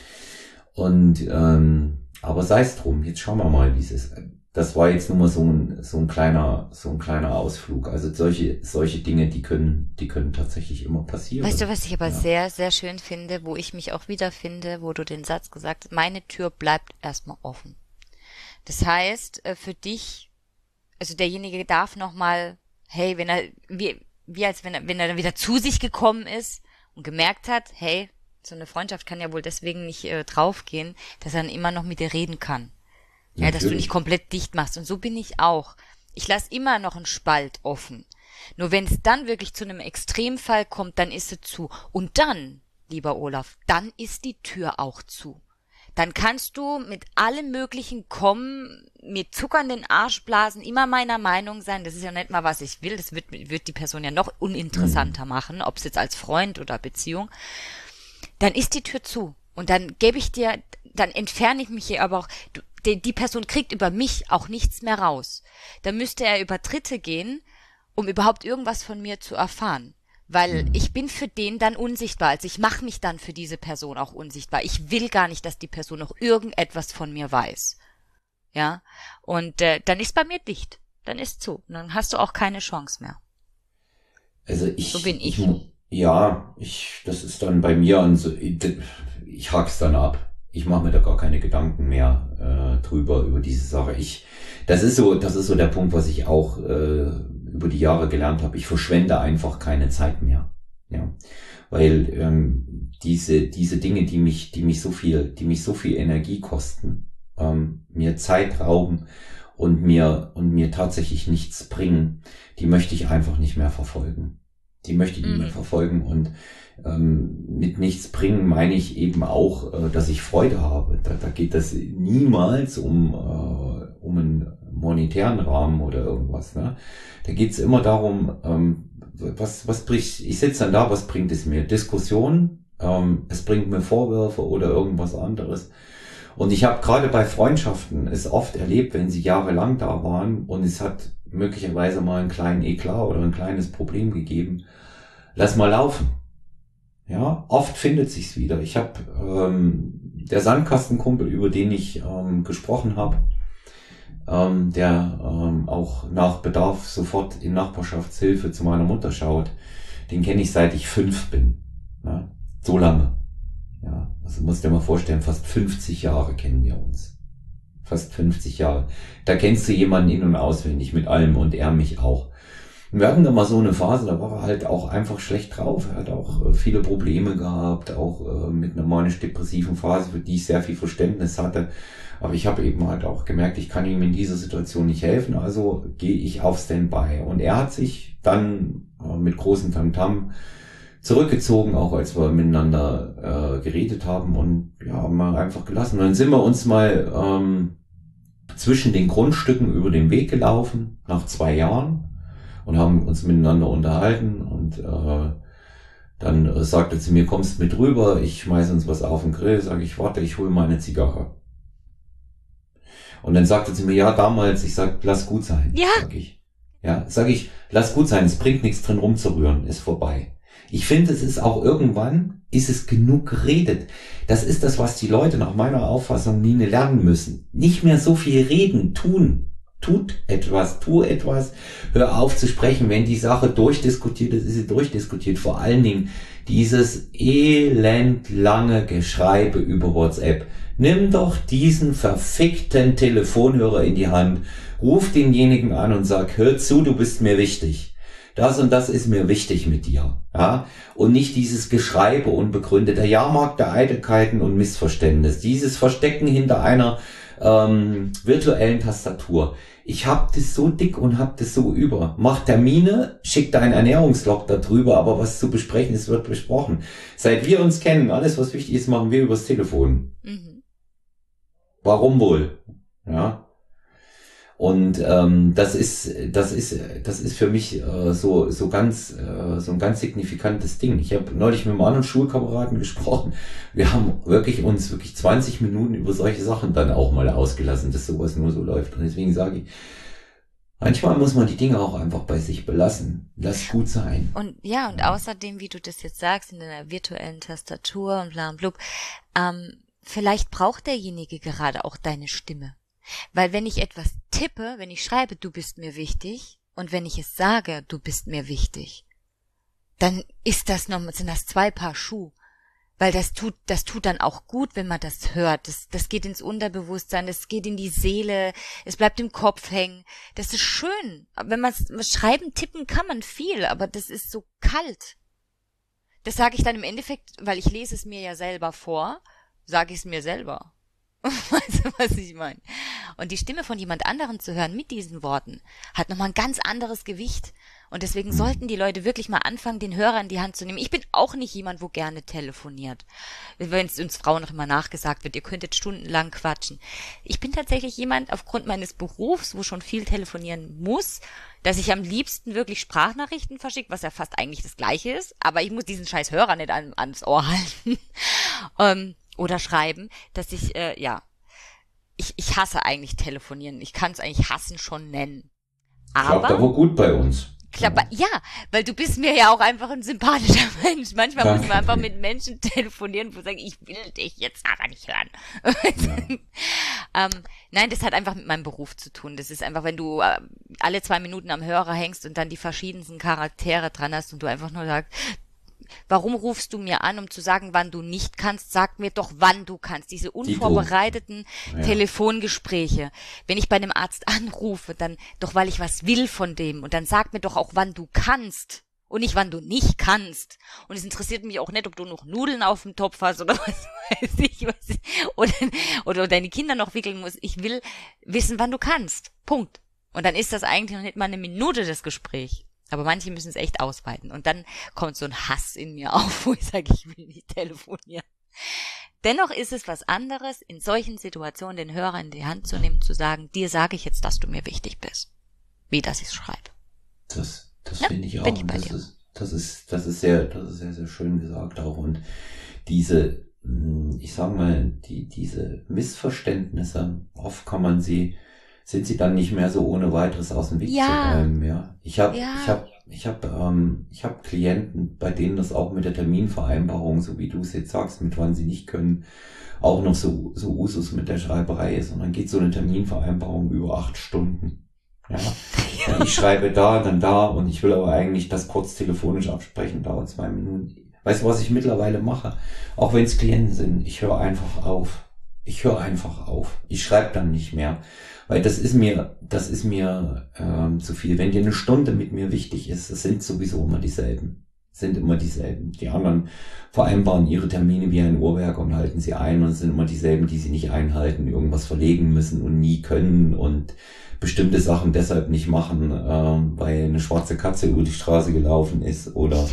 Und ähm, aber sei es drum, jetzt schauen wir mal, wie es ist. Das war jetzt nur mal so ein so ein kleiner so ein kleiner Ausflug. Also solche solche Dinge, die können die können tatsächlich immer passieren. Weißt du, was ich aber ja. sehr sehr schön finde, wo ich mich auch wiederfinde, wo du den Satz gesagt hast, meine Tür bleibt erstmal offen. Das heißt, für dich, also derjenige darf nochmal, hey, wenn er, wie, wie als wenn er, wenn er dann wieder zu sich gekommen ist und gemerkt hat, hey, so eine Freundschaft kann ja wohl deswegen nicht äh, draufgehen, dass er dann immer noch mit dir reden kann. Ja, Natürlich. Dass du nicht komplett dicht machst. Und so bin ich auch. Ich lasse immer noch einen Spalt offen. Nur wenn es dann wirklich zu einem Extremfall kommt, dann ist sie zu. Und dann, lieber Olaf, dann ist die Tür auch zu. Dann kannst du mit allem Möglichen kommen, mir Zucker in den Arsch blasen, immer meiner Meinung sein. Das ist ja nicht mal, was ich will. Das wird, wird die Person ja noch uninteressanter mhm. machen, ob es jetzt als Freund oder Beziehung. Dann ist die Tür zu. Und dann gebe ich dir, dann entferne ich mich hier aber auch. Du, die, die Person kriegt über mich auch nichts mehr raus. Dann müsste er über Dritte gehen, um überhaupt irgendwas von mir zu erfahren. Weil ich bin für den dann unsichtbar. Also ich mache mich dann für diese Person auch unsichtbar. Ich will gar nicht, dass die Person noch irgendetwas von mir weiß. Ja, und äh, dann ist bei mir dicht. Dann ist zu. Und dann hast du auch keine Chance mehr. Also ich... So bin ich. ich ja, ich, das ist dann bei mir und so, ich, ich hak's dann ab. Ich mache mir da gar keine Gedanken mehr äh, drüber, über diese Sache. Ich, das ist so, das ist so der Punkt, was ich auch äh, über die Jahre gelernt habe. Ich verschwende einfach keine Zeit mehr. Ja, weil ähm, diese diese Dinge, die mich, die mich so viel, die mich so viel Energie kosten, ähm, mir Zeit rauben und mir und mir tatsächlich nichts bringen, die möchte ich einfach nicht mehr verfolgen. Die möchte ich nicht mehr verfolgen und ähm, mit nichts bringen meine ich eben auch, äh, dass ich Freude habe. Da, da geht es niemals um äh, um einen monetären Rahmen oder irgendwas. Ne? Da geht es immer darum, ähm, was was bringt. Ich sitze dann da, was bringt es mir? Diskussion. Ähm, es bringt mir Vorwürfe oder irgendwas anderes. Und ich habe gerade bei Freundschaften es oft erlebt, wenn sie jahrelang da waren und es hat möglicherweise mal einen kleinen Eklat oder ein kleines Problem gegeben. Lass mal laufen. Ja, oft findet sich's wieder. Ich habe ähm, der Sandkastenkumpel, über den ich ähm, gesprochen habe, ähm, der ähm, auch nach Bedarf sofort in Nachbarschaftshilfe zu meiner Mutter schaut, den kenne ich seit ich fünf bin. Ja? So lange. Ja, also musst dir mal vorstellen, fast fünfzig Jahre kennen wir uns. Fast fünfzig Jahre. Da kennst du jemanden in- und auswendig mit allem und er mich auch. Und wir hatten da mal so eine Phase, da war er halt auch einfach schlecht drauf. Er hat auch äh, viele Probleme gehabt, auch äh, mit einer manisch-depressiven Phase, für die ich sehr viel Verständnis hatte. Aber ich habe eben halt auch gemerkt, ich kann ihm in dieser Situation nicht helfen, also gehe ich auf Standby. Und er hat sich dann äh, mit großem Tamtam zurückgezogen, auch als wir miteinander äh, geredet haben und ja, haben wir einfach gelassen. Und dann sind wir uns mal ähm, zwischen den Grundstücken über den Weg gelaufen, nach zwei Jahren. Und haben uns miteinander unterhalten und äh, dann äh, sagte sie mir, kommst mit rüber, ich schmeiß uns was auf den Grill, sage ich, warte, ich hole meine Zigarre. Und dann sagte sie mir, ja, damals, ich sag, lass gut sein, Ja. sag ich. Ja, sag ich, lass gut sein, es bringt nichts drin rumzurühren, ist vorbei. Ich finde, es ist auch irgendwann, ist es genug geredet. Das ist das, was die Leute nach meiner Auffassung nie lernen müssen. Nicht mehr so viel reden, tun. Tut etwas, tu etwas, hör auf zu sprechen. Wenn die Sache durchdiskutiert ist, ist sie durchdiskutiert. Vor allen Dingen dieses elendlange Geschreibe über WhatsApp. Nimm doch diesen verfickten Telefonhörer in die Hand, ruf denjenigen an und sag, hör zu, du bist mir wichtig. Das und das ist mir wichtig mit dir. Ja? Und nicht dieses Geschreibe unbegründeter Jahrmarkt der Eitelkeiten und Missverständnis. Dieses Verstecken hinter einer ähm, virtuellen Tastatur. Ich hab das so dick und hab das so über. Mach Termine, schick deinen Ernährungslog da drüber, aber was zu besprechen ist, wird besprochen. Seit wir uns kennen, alles was wichtig ist, machen wir übers Telefon. Mhm. Warum wohl? Ja. Und ähm, das ist, das ist, das ist für mich äh, so so ganz äh, so ein ganz signifikantes Ding. Ich habe neulich mit einem anderen Schulkameraden gesprochen. Wir haben wirklich uns wirklich zwanzig Minuten über solche Sachen dann auch mal ausgelassen, dass sowas nur so läuft. Und deswegen sage ich, manchmal muss man die Dinge auch einfach bei sich belassen. Lass gut sein. Und ja, und außerdem, wie du das jetzt sagst, in einer virtuellen Tastatur und bla und blub, ähm, vielleicht braucht derjenige gerade auch deine Stimme. Weil wenn ich etwas tippe, wenn ich schreibe, du bist mir wichtig, und wenn ich es sage, du bist mir wichtig, dann ist das noch, sind das zwei Paar Schuh. Weil das tut, das tut dann auch gut, wenn man das hört. Das, das geht ins Unterbewusstsein, das geht in die Seele, es bleibt im Kopf hängen. Das ist schön. Wenn man schreiben, tippen kann man viel, aber das ist so kalt. Das sage ich dann im Endeffekt, weil ich lese es mir ja selber vor, sage ich es mir selber. Weißt du, was ich meine? Und die Stimme von jemand anderem zu hören mit diesen Worten hat nochmal ein ganz anderes Gewicht. Und deswegen sollten die Leute wirklich mal anfangen, den Hörer in die Hand zu nehmen. Ich bin auch nicht jemand, wo gerne telefoniert. Wenn es uns Frauen noch immer nachgesagt wird, ihr könntet stundenlang quatschen. Ich bin tatsächlich jemand, aufgrund meines Berufs, wo schon viel telefonieren muss, dass ich am liebsten wirklich Sprachnachrichten verschicke, was ja fast eigentlich das Gleiche ist. Aber ich muss diesen scheiß Hörer nicht an, ans Ohr halten. ähm, Oder schreiben, dass ich, äh, ja, ich, ich hasse eigentlich telefonieren. Ich kann es eigentlich hassen schon nennen. Aber klappt aber gut bei uns. Klappt, ja, weil du bist mir ja auch einfach ein sympathischer Mensch. Manchmal Danke. muss man einfach mit Menschen telefonieren, wo sagen, ich will dich jetzt aber nicht hören. Ja. ähm, nein, das hat einfach mit meinem Beruf zu tun. Das ist einfach, wenn du äh, alle zwei Minuten am Hörer hängst und dann die verschiedensten Charaktere dran hast und du einfach nur sagst, warum rufst du mir an, um zu sagen, wann du nicht kannst? Sag mir doch, wann du kannst. Diese unvorbereiteten ja. Telefongespräche. Wenn ich bei einem Arzt anrufe, dann doch, weil ich was will von dem. Und dann sag mir doch auch, wann du kannst. Und nicht, wann du nicht kannst. Und es interessiert mich auch nicht, ob du noch Nudeln auf dem Topf hast oder was weiß ich. Was ich oder, oder deine Kinder noch wickeln musst. Ich will wissen, wann du kannst. Punkt. Und dann ist das eigentlich noch nicht mal eine Minute, das Gespräch. Aber manche müssen es echt ausweiten. Und dann kommt so ein Hass in mir auf, wo ich sage, ich will nicht telefonieren. Dennoch ist es was anderes, in solchen Situationen den Hörer in die Hand zu nehmen, zu sagen, dir sage ich jetzt, dass du mir wichtig bist. Wie dass ich es schreibe. Das, das ja, finde ich auch. Ich bei das, dir. Ist, das ist, das ist sehr, das ist sehr, sehr schön gesagt auch. Und diese, ich sag mal, die, diese Missverständnisse, oft kann man sie sind sie dann nicht mehr so ohne weiteres aus dem Weg ja. zu räumen, ja. Ich habe ja. ich habe ich habe ähm, ich habe Klienten, bei denen das auch mit der Terminvereinbarung, so wie du es jetzt sagst, mit wann sie nicht können, auch noch so so Usus mit der Schreiberei ist. Und dann geht so eine Terminvereinbarung über acht Stunden. Ja, ja, ich schreibe da, dann da und ich will aber eigentlich das kurz telefonisch absprechen, dauert zwei Minuten. Weißt du, was ich mittlerweile mache? Auch wenn es Klienten sind, ich höre einfach auf. Ich höre einfach auf. Ich schreibe dann nicht mehr. Weil das ist mir, das ist mir ähm, zu viel. Wenn dir eine Stunde mit mir wichtig ist, es sind sowieso immer dieselben. Es sind immer dieselben. Die anderen vereinbaren ihre Termine wie ein Uhrwerk und halten sie ein und es sind immer dieselben, die sie nicht einhalten, irgendwas verlegen müssen und nie können und bestimmte Sachen deshalb nicht machen, äh, weil eine schwarze Katze über die Straße gelaufen ist oder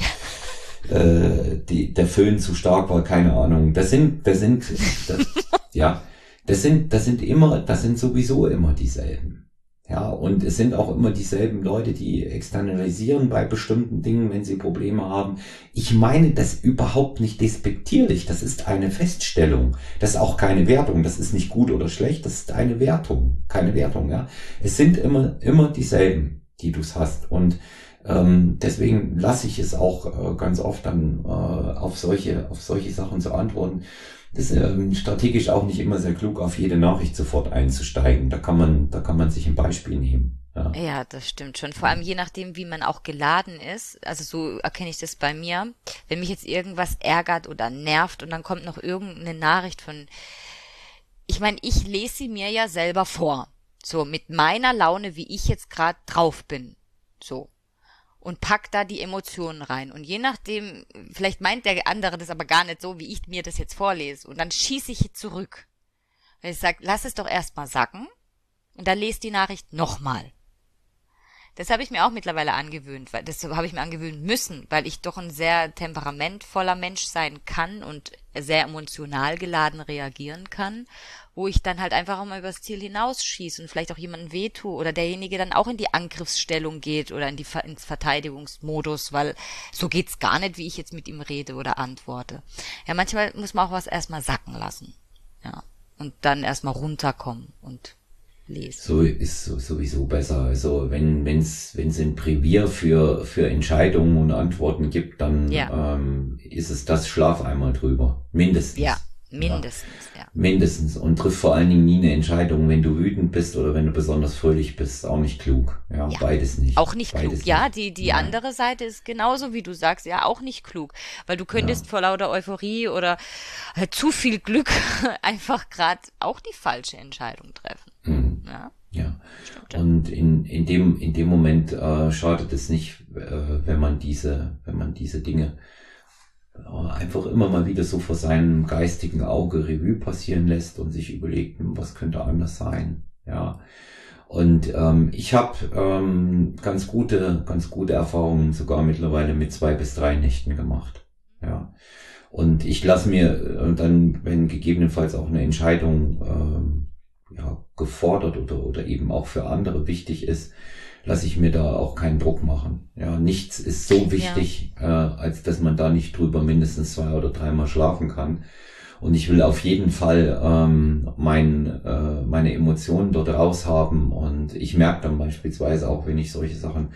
äh, die, der Föhn zu stark war, keine Ahnung. Das sind, das sind, das, ja, das sind, das sind immer, das sind sowieso immer dieselben. Ja, und es sind auch immer dieselben Leute, die externalisieren bei bestimmten Dingen, wenn sie Probleme haben. Ich meine das überhaupt nicht despektierlich. Das ist eine Feststellung. Das ist auch keine Wertung. Das ist nicht gut oder schlecht. Das ist eine Wertung. Keine Wertung, ja. Es sind immer, immer dieselben, die du hast. Und ähm, deswegen lasse ich es auch äh, ganz oft dann äh, auf solche, auf solche Sachen zu antworten. Das ist ähm, strategisch auch nicht immer sehr klug, auf jede Nachricht sofort einzusteigen. Da kann man, da kann man sich ein Beispiel nehmen. Ja, Ja, das stimmt schon. Vor allem je nachdem, wie man auch geladen ist. Also so erkenne ich das bei mir. Wenn mich jetzt irgendwas ärgert oder nervt und dann kommt noch irgendeine Nachricht von, ich meine, ich lese sie mir ja selber vor. So mit meiner Laune, wie ich jetzt gerade drauf bin. So. Und pack da die Emotionen rein. Und je nachdem, vielleicht meint der andere das aber gar nicht so, wie ich mir das jetzt vorlese. Und dann schieße ich zurück. Weil ich sage, lass es doch erstmal sacken und dann lest die Nachricht nochmal. Das habe ich mir auch mittlerweile angewöhnt, weil das habe ich mir angewöhnen müssen, weil ich doch ein sehr temperamentvoller Mensch sein kann und sehr emotional geladen reagieren kann, wo ich dann halt einfach auch mal übers Ziel hinausschieße und vielleicht auch jemandem wehtue oder derjenige dann auch in die Angriffsstellung geht oder in die ins Verteidigungsmodus, weil so geht's gar nicht, wie ich jetzt mit ihm rede oder antworte. Ja, manchmal muss man auch was erstmal sacken lassen. Ja. Und dann erstmal runterkommen und lesen. so ist so- sowieso besser. Also wenn wenn's wenn's ein Brevier für für Entscheidungen und Antworten gibt, dann Ja. ähm, ist es das Schlaf einmal drüber, mindestens. Ja, Ja, mindestens, ja. mindestens und triff vor allen Dingen nie eine Entscheidung, wenn du wütend bist oder wenn du besonders fröhlich bist, auch nicht klug. Ja, Ja. beides nicht. Auch nicht klug. Beides Ja, nicht. die, die Nein. andere Seite ist genauso, wie du sagst, ja, auch nicht klug. Weil du Ja. könntest vor lauter Euphorie oder äh, zu viel Glück einfach gerade auch die falsche Entscheidung treffen. Mhm. Ja, Ja. stimmt ja. Und in, in dem, in dem Moment äh, schadet es nicht, äh, wenn man diese, wenn man diese Dinge äh, einfach immer mal wieder so vor seinem geistigen Auge Revue passieren lässt und sich überlegt, hm, was könnte anders sein. Ja. Und ähm, ich habe ähm, ganz gute, ganz gute Erfahrungen sogar mittlerweile mit zwei bis drei Nächten gemacht. Ja. Und ich lasse mir äh, dann, wenn gegebenenfalls auch eine Entscheidung ähm, ja, gefordert oder, oder eben auch für andere wichtig ist, lasse ich mir da auch keinen Druck machen. Ja, nichts ist so Ja, wichtig, äh, als dass man da nicht drüber mindestens zwei oder dreimal schlafen kann. Und ich will auf jeden Fall ähm, mein, äh, meine Emotionen dort raushaben. Und ich merke dann beispielsweise auch, wenn ich solche Sachen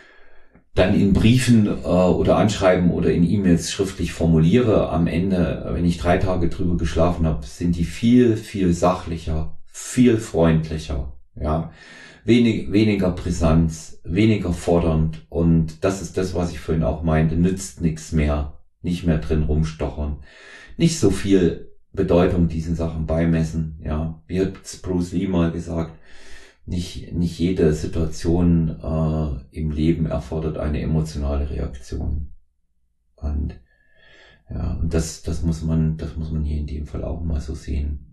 dann in Briefen äh, oder Anschreiben oder in E-Mails schriftlich formuliere, am Ende, wenn ich drei Tage drüber geschlafen habe, sind die viel, viel sachlicher, viel freundlicher, ja, wenig, weniger Brisanz, weniger fordernd und das ist das, was ich vorhin auch meinte, nützt nichts mehr, nicht mehr drin rumstochern, nicht so viel Bedeutung diesen Sachen beimessen, ja, wie hat Bruce Lee mal gesagt, nicht, nicht jede Situation äh, im Leben erfordert eine emotionale Reaktion. Und ja, und das, das muss man, das muss man hier in dem Fall auch mal so sehen.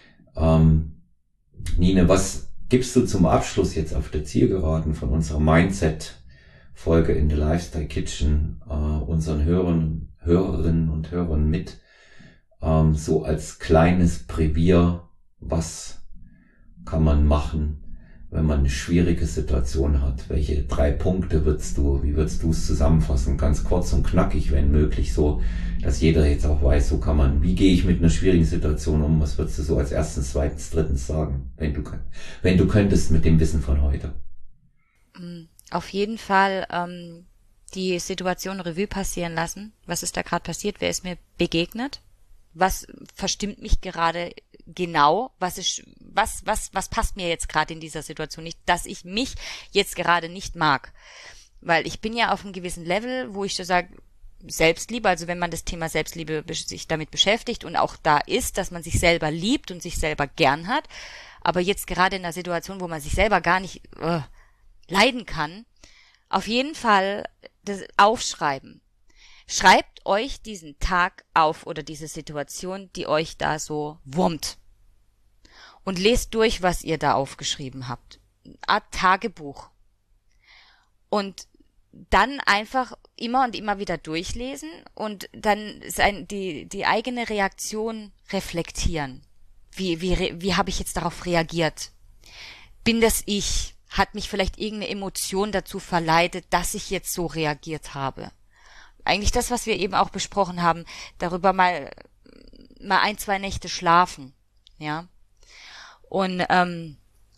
Ähm, Nine, was gibst du zum Abschluss jetzt auf der Zielgeraden von unserer Mindset-Folge in The Lifestyle Kitchen äh, unseren Hörern, Hörerinnen und Hörern mit, ähm, so als kleines Brevier, was kann man machen, wenn man eine schwierige Situation hat? Welche drei Punkte würdest du, wie würdest du es zusammenfassen? Ganz kurz und knackig, wenn möglich, so, dass jeder jetzt auch weiß, so kann man, wie gehe ich mit einer schwierigen Situation um? Was würdest du so als erstens, zweitens, drittens sagen, wenn du, wenn du könntest mit dem Wissen von heute? mm, auf jeden Fall ähm, die Situation Revue passieren lassen. Was ist da gerade passiert? Wer ist mir begegnet? Was verstimmt mich gerade genau? Was ist, was, was, was passt mir jetzt gerade in dieser Situation nicht, dass ich mich jetzt gerade nicht mag? Weil ich bin ja auf einem gewissen Level, wo ich so sage, Selbstliebe, also wenn man das Thema Selbstliebe sich damit beschäftigt und auch da ist, dass man sich selber liebt und sich selber gern hat, aber jetzt gerade in einer Situation, wo man sich selber gar nicht äh, leiden kann, auf jeden Fall das aufschreiben. Schreibt euch diesen Tag auf oder diese Situation, die euch da so wurmt. Und lest durch, was ihr da aufgeschrieben habt. Eine Art Tagebuch. Und dann einfach immer und immer wieder durchlesen und dann sein, die, die eigene Reaktion reflektieren. Wie, wie, wie habe ich jetzt darauf reagiert? Bin das ich? Hat mich vielleicht irgendeine Emotion dazu verleitet, dass ich jetzt so reagiert habe? Eigentlich das, was wir eben auch besprochen haben, darüber mal, mal ein, zwei Nächte schlafen, ja. Und, ähm,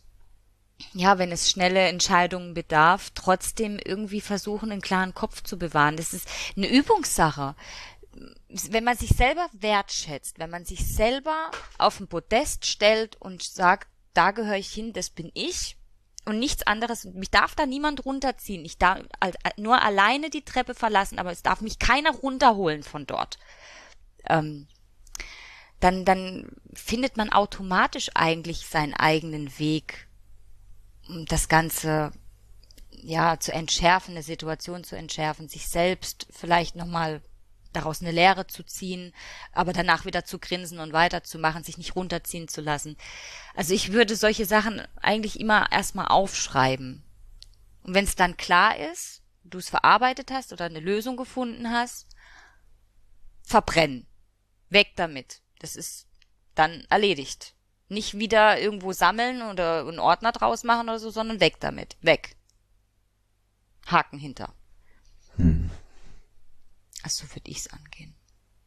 ja, wenn es schnelle Entscheidungen bedarf, trotzdem irgendwie versuchen, einen klaren Kopf zu bewahren. Das ist eine Übungssache. Wenn man sich selber wertschätzt, wenn man sich selber auf ein Podest stellt und sagt, da gehöre ich hin, das bin ich und nichts anderes, mich darf da niemand runterziehen. Ich darf nur alleine die Treppe verlassen, aber es darf mich keiner runterholen von dort. Ähm, dann, dann findet man automatisch eigentlich seinen eigenen Weg, um das Ganze, ja, zu entschärfen, eine Situation zu entschärfen, sich selbst vielleicht nochmal daraus eine Lehre zu ziehen, aber danach wieder zu grinsen und weiterzumachen, sich nicht runterziehen zu lassen. Also ich würde solche Sachen eigentlich immer erstmal aufschreiben. Und wenn es dann klar ist, du es verarbeitet hast oder eine Lösung gefunden hast, verbrennen. Weg damit. Das ist dann erledigt. Nicht wieder irgendwo sammeln oder einen Ordner draus machen oder so, sondern weg damit. Weg. Haken hinter. Hm. Also so würde ich es angehen.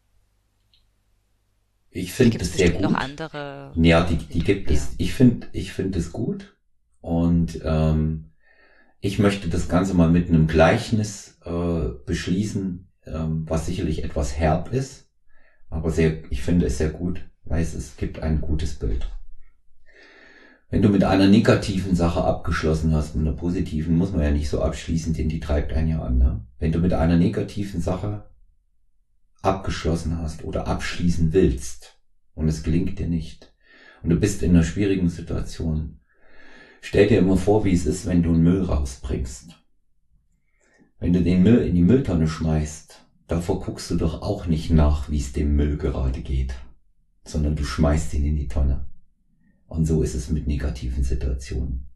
Ich finde es sehr gut. Noch andere. Ja, die, die gibt es. Ich finde, ich finde es gut. Und ähm, ich möchte das Ganze mal mit einem Gleichnis äh, beschließen, ähm, was sicherlich etwas herb ist, aber sehr, ich finde es sehr gut, weil es, es gibt ein gutes Bild. Wenn du mit einer negativen Sache abgeschlossen hast, mit einer positiven, muss man ja nicht so abschließen, denn die treibt einen ja an. Ne? Wenn du mit einer negativen Sache abgeschlossen hast oder abschließen willst und es gelingt dir nicht und du bist in einer schwierigen Situation, stell dir immer vor, wie es ist, wenn du einen Müll rausbringst. Wenn du den Müll in die Mülltonne schmeißt, davor guckst du doch auch nicht nach, wie es dem Müll gerade geht, sondern du schmeißt ihn in die Tonne. Und so ist es mit negativen Situationen.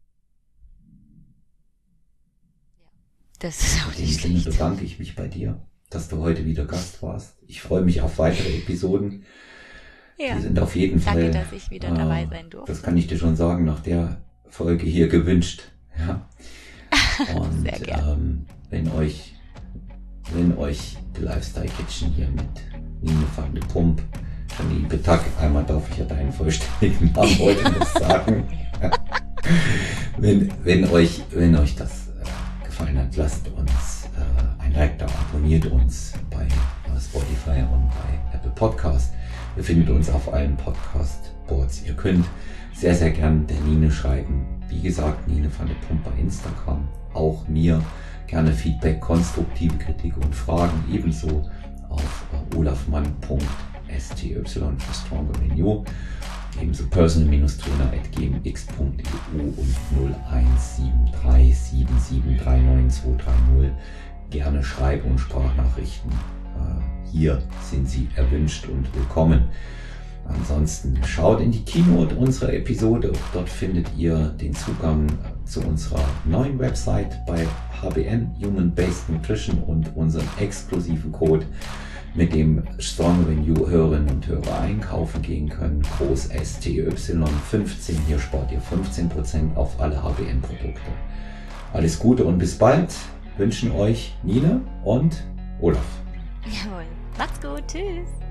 Das ist auch in nicht dem Sinne schlecht. bedanke ich mich bei dir, dass du heute wieder Gast warst. Ich freue mich auf weitere Episoden. Ja. Die sind auf jeden Danke, Fall, dass ich wieder dabei sein durfte. Das kann ich dir schon sagen, nach der Folge hier gewünscht. Ja. Und Sehr gern. ähm, wenn euch, wenn euch The Lifestyle Kitchen hier mit Nine van de Pump, Janine Petak, einmal darf ich ja deinen vollständigen Namen heute noch sagen. wenn, wenn euch, wenn euch das äh, gefallen hat, lasst uns äh, ein Like da, abonniert uns bei äh, Spotify und bei Apple Podcast. Ihr findet uns auf allen Podcast-Boards. Ihr könnt sehr, sehr gern der Nine schreiben. Wie gesagt, Nine van de Pump bei Instagram. Auch mir gerne Feedback, konstruktive Kritik und Fragen. Ebenso auf äh, olafmann punkt styy für Stronger Than You. Ebenso personal-trainer at gmx punkt e u und null eins sieben drei sieben sieben drei neun zwei drei null. Gerne Schreib- und Sprachnachrichten. Äh, hier sind sie erwünscht und willkommen. Ansonsten schaut in die Keynote unserer Episode. Dort findet ihr den Zugang zu unserer neuen Website bei H B N, Human Based Nutrition, und unseren exklusiven Code, mit dem Stronger Than You Hörerinnen und Hörer einkaufen gehen können. Groß S T Y fünfzehn. Hier spart ihr fünfzehn Prozent auf alle H B N-Produkte. Alles Gute und bis bald. Wünschen euch Nine und Olaf. Jawohl. Macht's gut. Tschüss.